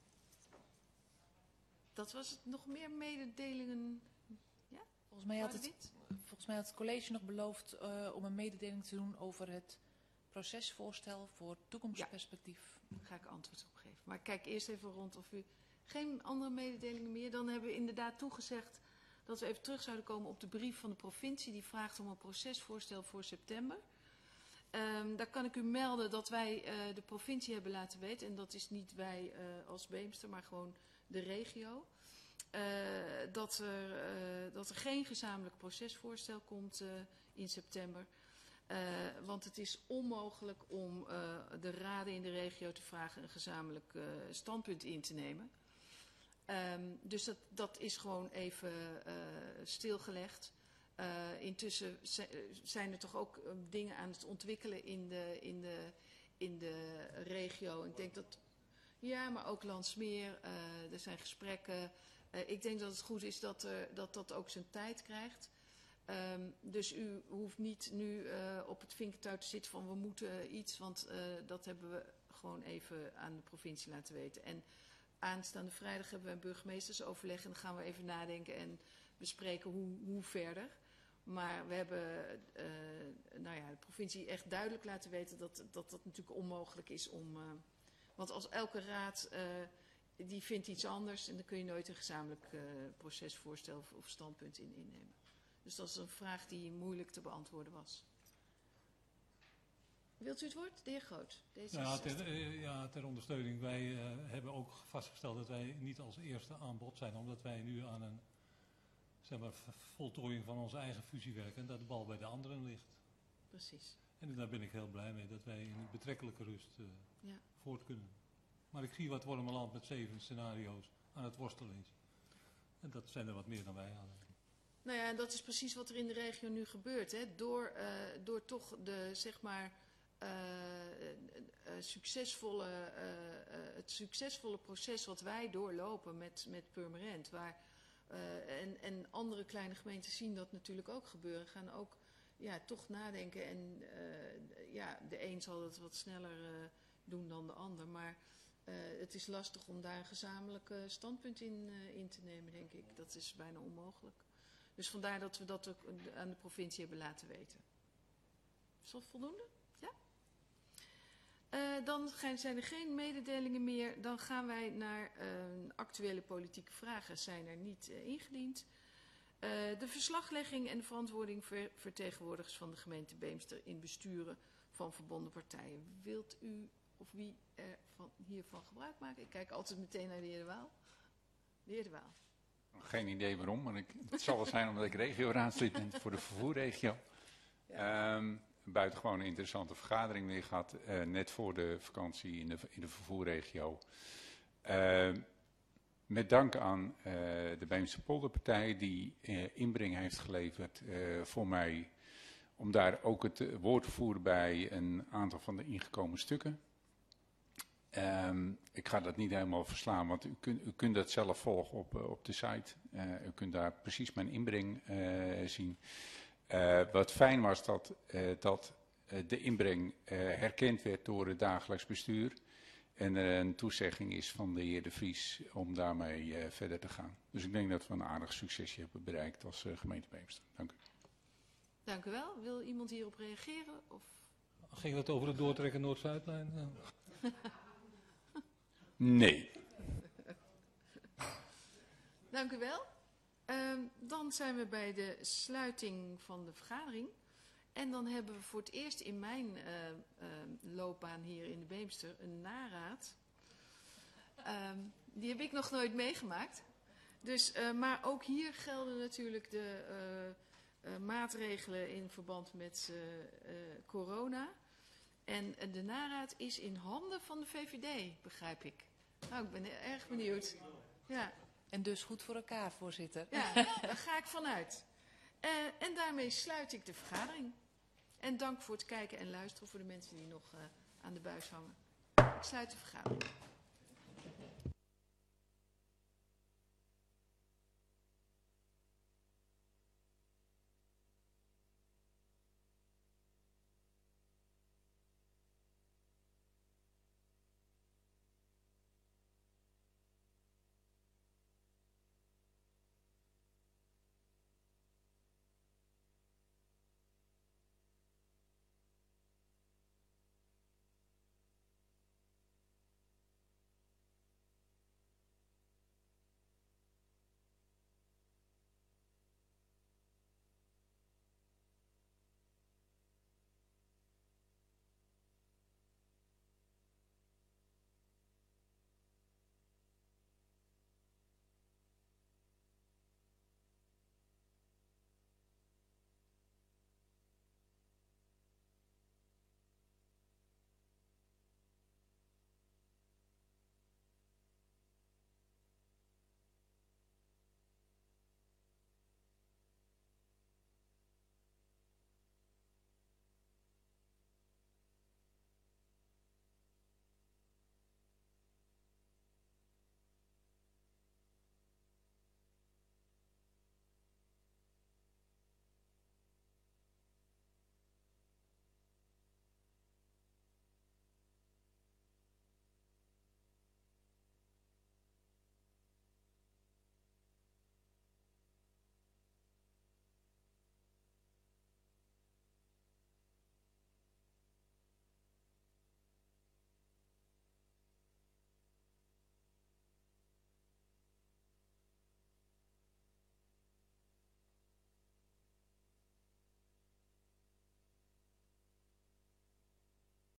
Dat was het. Nog meer mededelingen? Ja? Volgens mij had het, volgens mij had het college nog beloofd uh, om een mededeling te doen over het procesvoorstel voor toekomstperspectief. Ja, daar ga ik antwoord op geven. Maar kijk eerst even rond of u geen andere mededelingen meer. Dan hebben we inderdaad toegezegd dat we even terug zouden komen op de brief van de provincie. Die vraagt om een procesvoorstel voor september. Um, daar kan ik u melden dat wij uh, de provincie hebben laten weten. En dat is niet wij uh, als Beemster, maar gewoon de regio. Uh, dat, er, uh, dat er geen gezamenlijk procesvoorstel komt uh, in september. Uh, want het is onmogelijk om uh, de raden in de regio te vragen een gezamenlijk uh, standpunt in te nemen. Um, dus dat, dat is gewoon even uh, stilgelegd. Uh, intussen zijn er toch ook uh, dingen aan het ontwikkelen in de, in de, in de regio. Ik denk dat, ja, maar ook Landsmeer, uh, er zijn gesprekken. Uh, ik denk dat het goed is dat, er, dat dat ook zijn tijd krijgt. Um, dus u hoeft niet nu uh, op het vinkertouw te zitten van we moeten uh, iets, want uh, dat hebben we gewoon even aan de provincie laten weten. En aanstaande vrijdag hebben we een burgemeestersoverleg en dan gaan we even nadenken en bespreken hoe, hoe verder. Maar we hebben uh, nou ja, de provincie echt duidelijk laten weten dat dat, dat natuurlijk onmogelijk is om... Uh, want als elke raad uh, die vindt iets anders en dan kun je nooit een gezamenlijk uh, procesvoorstel of, of standpunt in innemen. Dus dat is een vraag die moeilijk te beantwoorden was. Wilt u het woord? De heer Groot. Ja ter, uh, ja, ter ondersteuning. Wij uh, hebben ook vastgesteld dat wij niet als eerste aan bod zijn, omdat wij nu aan een zeg maar, voltooiing van onze eigen fusie werken en dat de bal bij de anderen ligt. Precies. En daar ben ik heel blij mee, dat wij in betrekkelijke rust uh, ja. voort kunnen. Maar ik zie wat Wormeland met zeven scenario's aan het worstelen is. En dat zijn er wat meer dan wij hadden. Nou ja, en dat is precies wat er in de regio nu gebeurt. Hè. Door, uh, door toch de, zeg maar, uh, uh, succesvolle, uh, uh, het succesvolle proces wat wij doorlopen met, met Purmerend. Waar, uh, en, en andere kleine gemeenten zien dat natuurlijk ook gebeuren. Gaan ook ja, toch nadenken. En uh, ja, de een zal het wat sneller uh, doen dan de ander. Maar uh, het is lastig om daar een gezamenlijk uh, standpunt in, uh, in te nemen, denk ik. Dat is bijna onmogelijk. Dus vandaar dat we dat ook aan de provincie hebben laten weten. Is dat voldoende? Ja? Uh, dan zijn er geen mededelingen meer. Dan gaan wij naar uh, actuele politieke vragen. Zijn er niet uh, ingediend. Uh, de verslaglegging en de verantwoording voor vertegenwoordigers van de gemeente Beemster in besturen van verbonden partijen. Wilt u of wie er van, hiervan gebruik maken? Ik kijk altijd meteen naar de heer De Waal. De heer De Waal. Geen idee waarom, maar ik, het zal wel zijn omdat ik regioraadslid ben voor de vervoerregio. Ja. Um, een buitengewoon interessante vergadering weer gehad, uh, net voor de vakantie in de, in de vervoerregio. Uh, met dank aan uh, de Beemster Polderpartij die uh, inbreng heeft geleverd uh, voor mij om daar ook het uh, woord te voeren bij een aantal van de ingekomen stukken. Um, ik ga dat niet helemaal verslaan, want u, kun, u kunt dat zelf volgen op, uh, op de site. Uh, u kunt daar precies mijn inbreng uh, zien. Uh, wat fijn was dat, uh, dat uh, de inbreng uh, herkend werd door het dagelijks bestuur. En er een toezegging is van de heer De Vries om daarmee uh, verder te gaan. Dus ik denk dat we een aardig succesje hebben bereikt als uh, gemeente Beemster. Dank u. Dank u wel. Wil iemand hierop reageren? Of? Ging het over het doortrekken Noord-Zuidlijn? Ja. Nee. Dank u wel. Uh, dan zijn we bij de sluiting van de vergadering. En dan hebben we voor het eerst in mijn uh, uh, loopbaan hier in de Beemster een naraad. Uh, die heb ik nog nooit meegemaakt. Dus, uh, maar ook hier gelden natuurlijk de uh, uh, maatregelen in verband met uh, uh, corona. En uh, de naraad is in handen van de V V D, begrijp ik. Nou, ik ben erg benieuwd. Ja. En dus goed voor elkaar, voorzitter. Ja, daar ga ik vanuit. Uh, en daarmee sluit ik de vergadering. En dank voor het kijken en luisteren voor de mensen die nog uh, aan de buis hangen. Ik sluit de vergadering.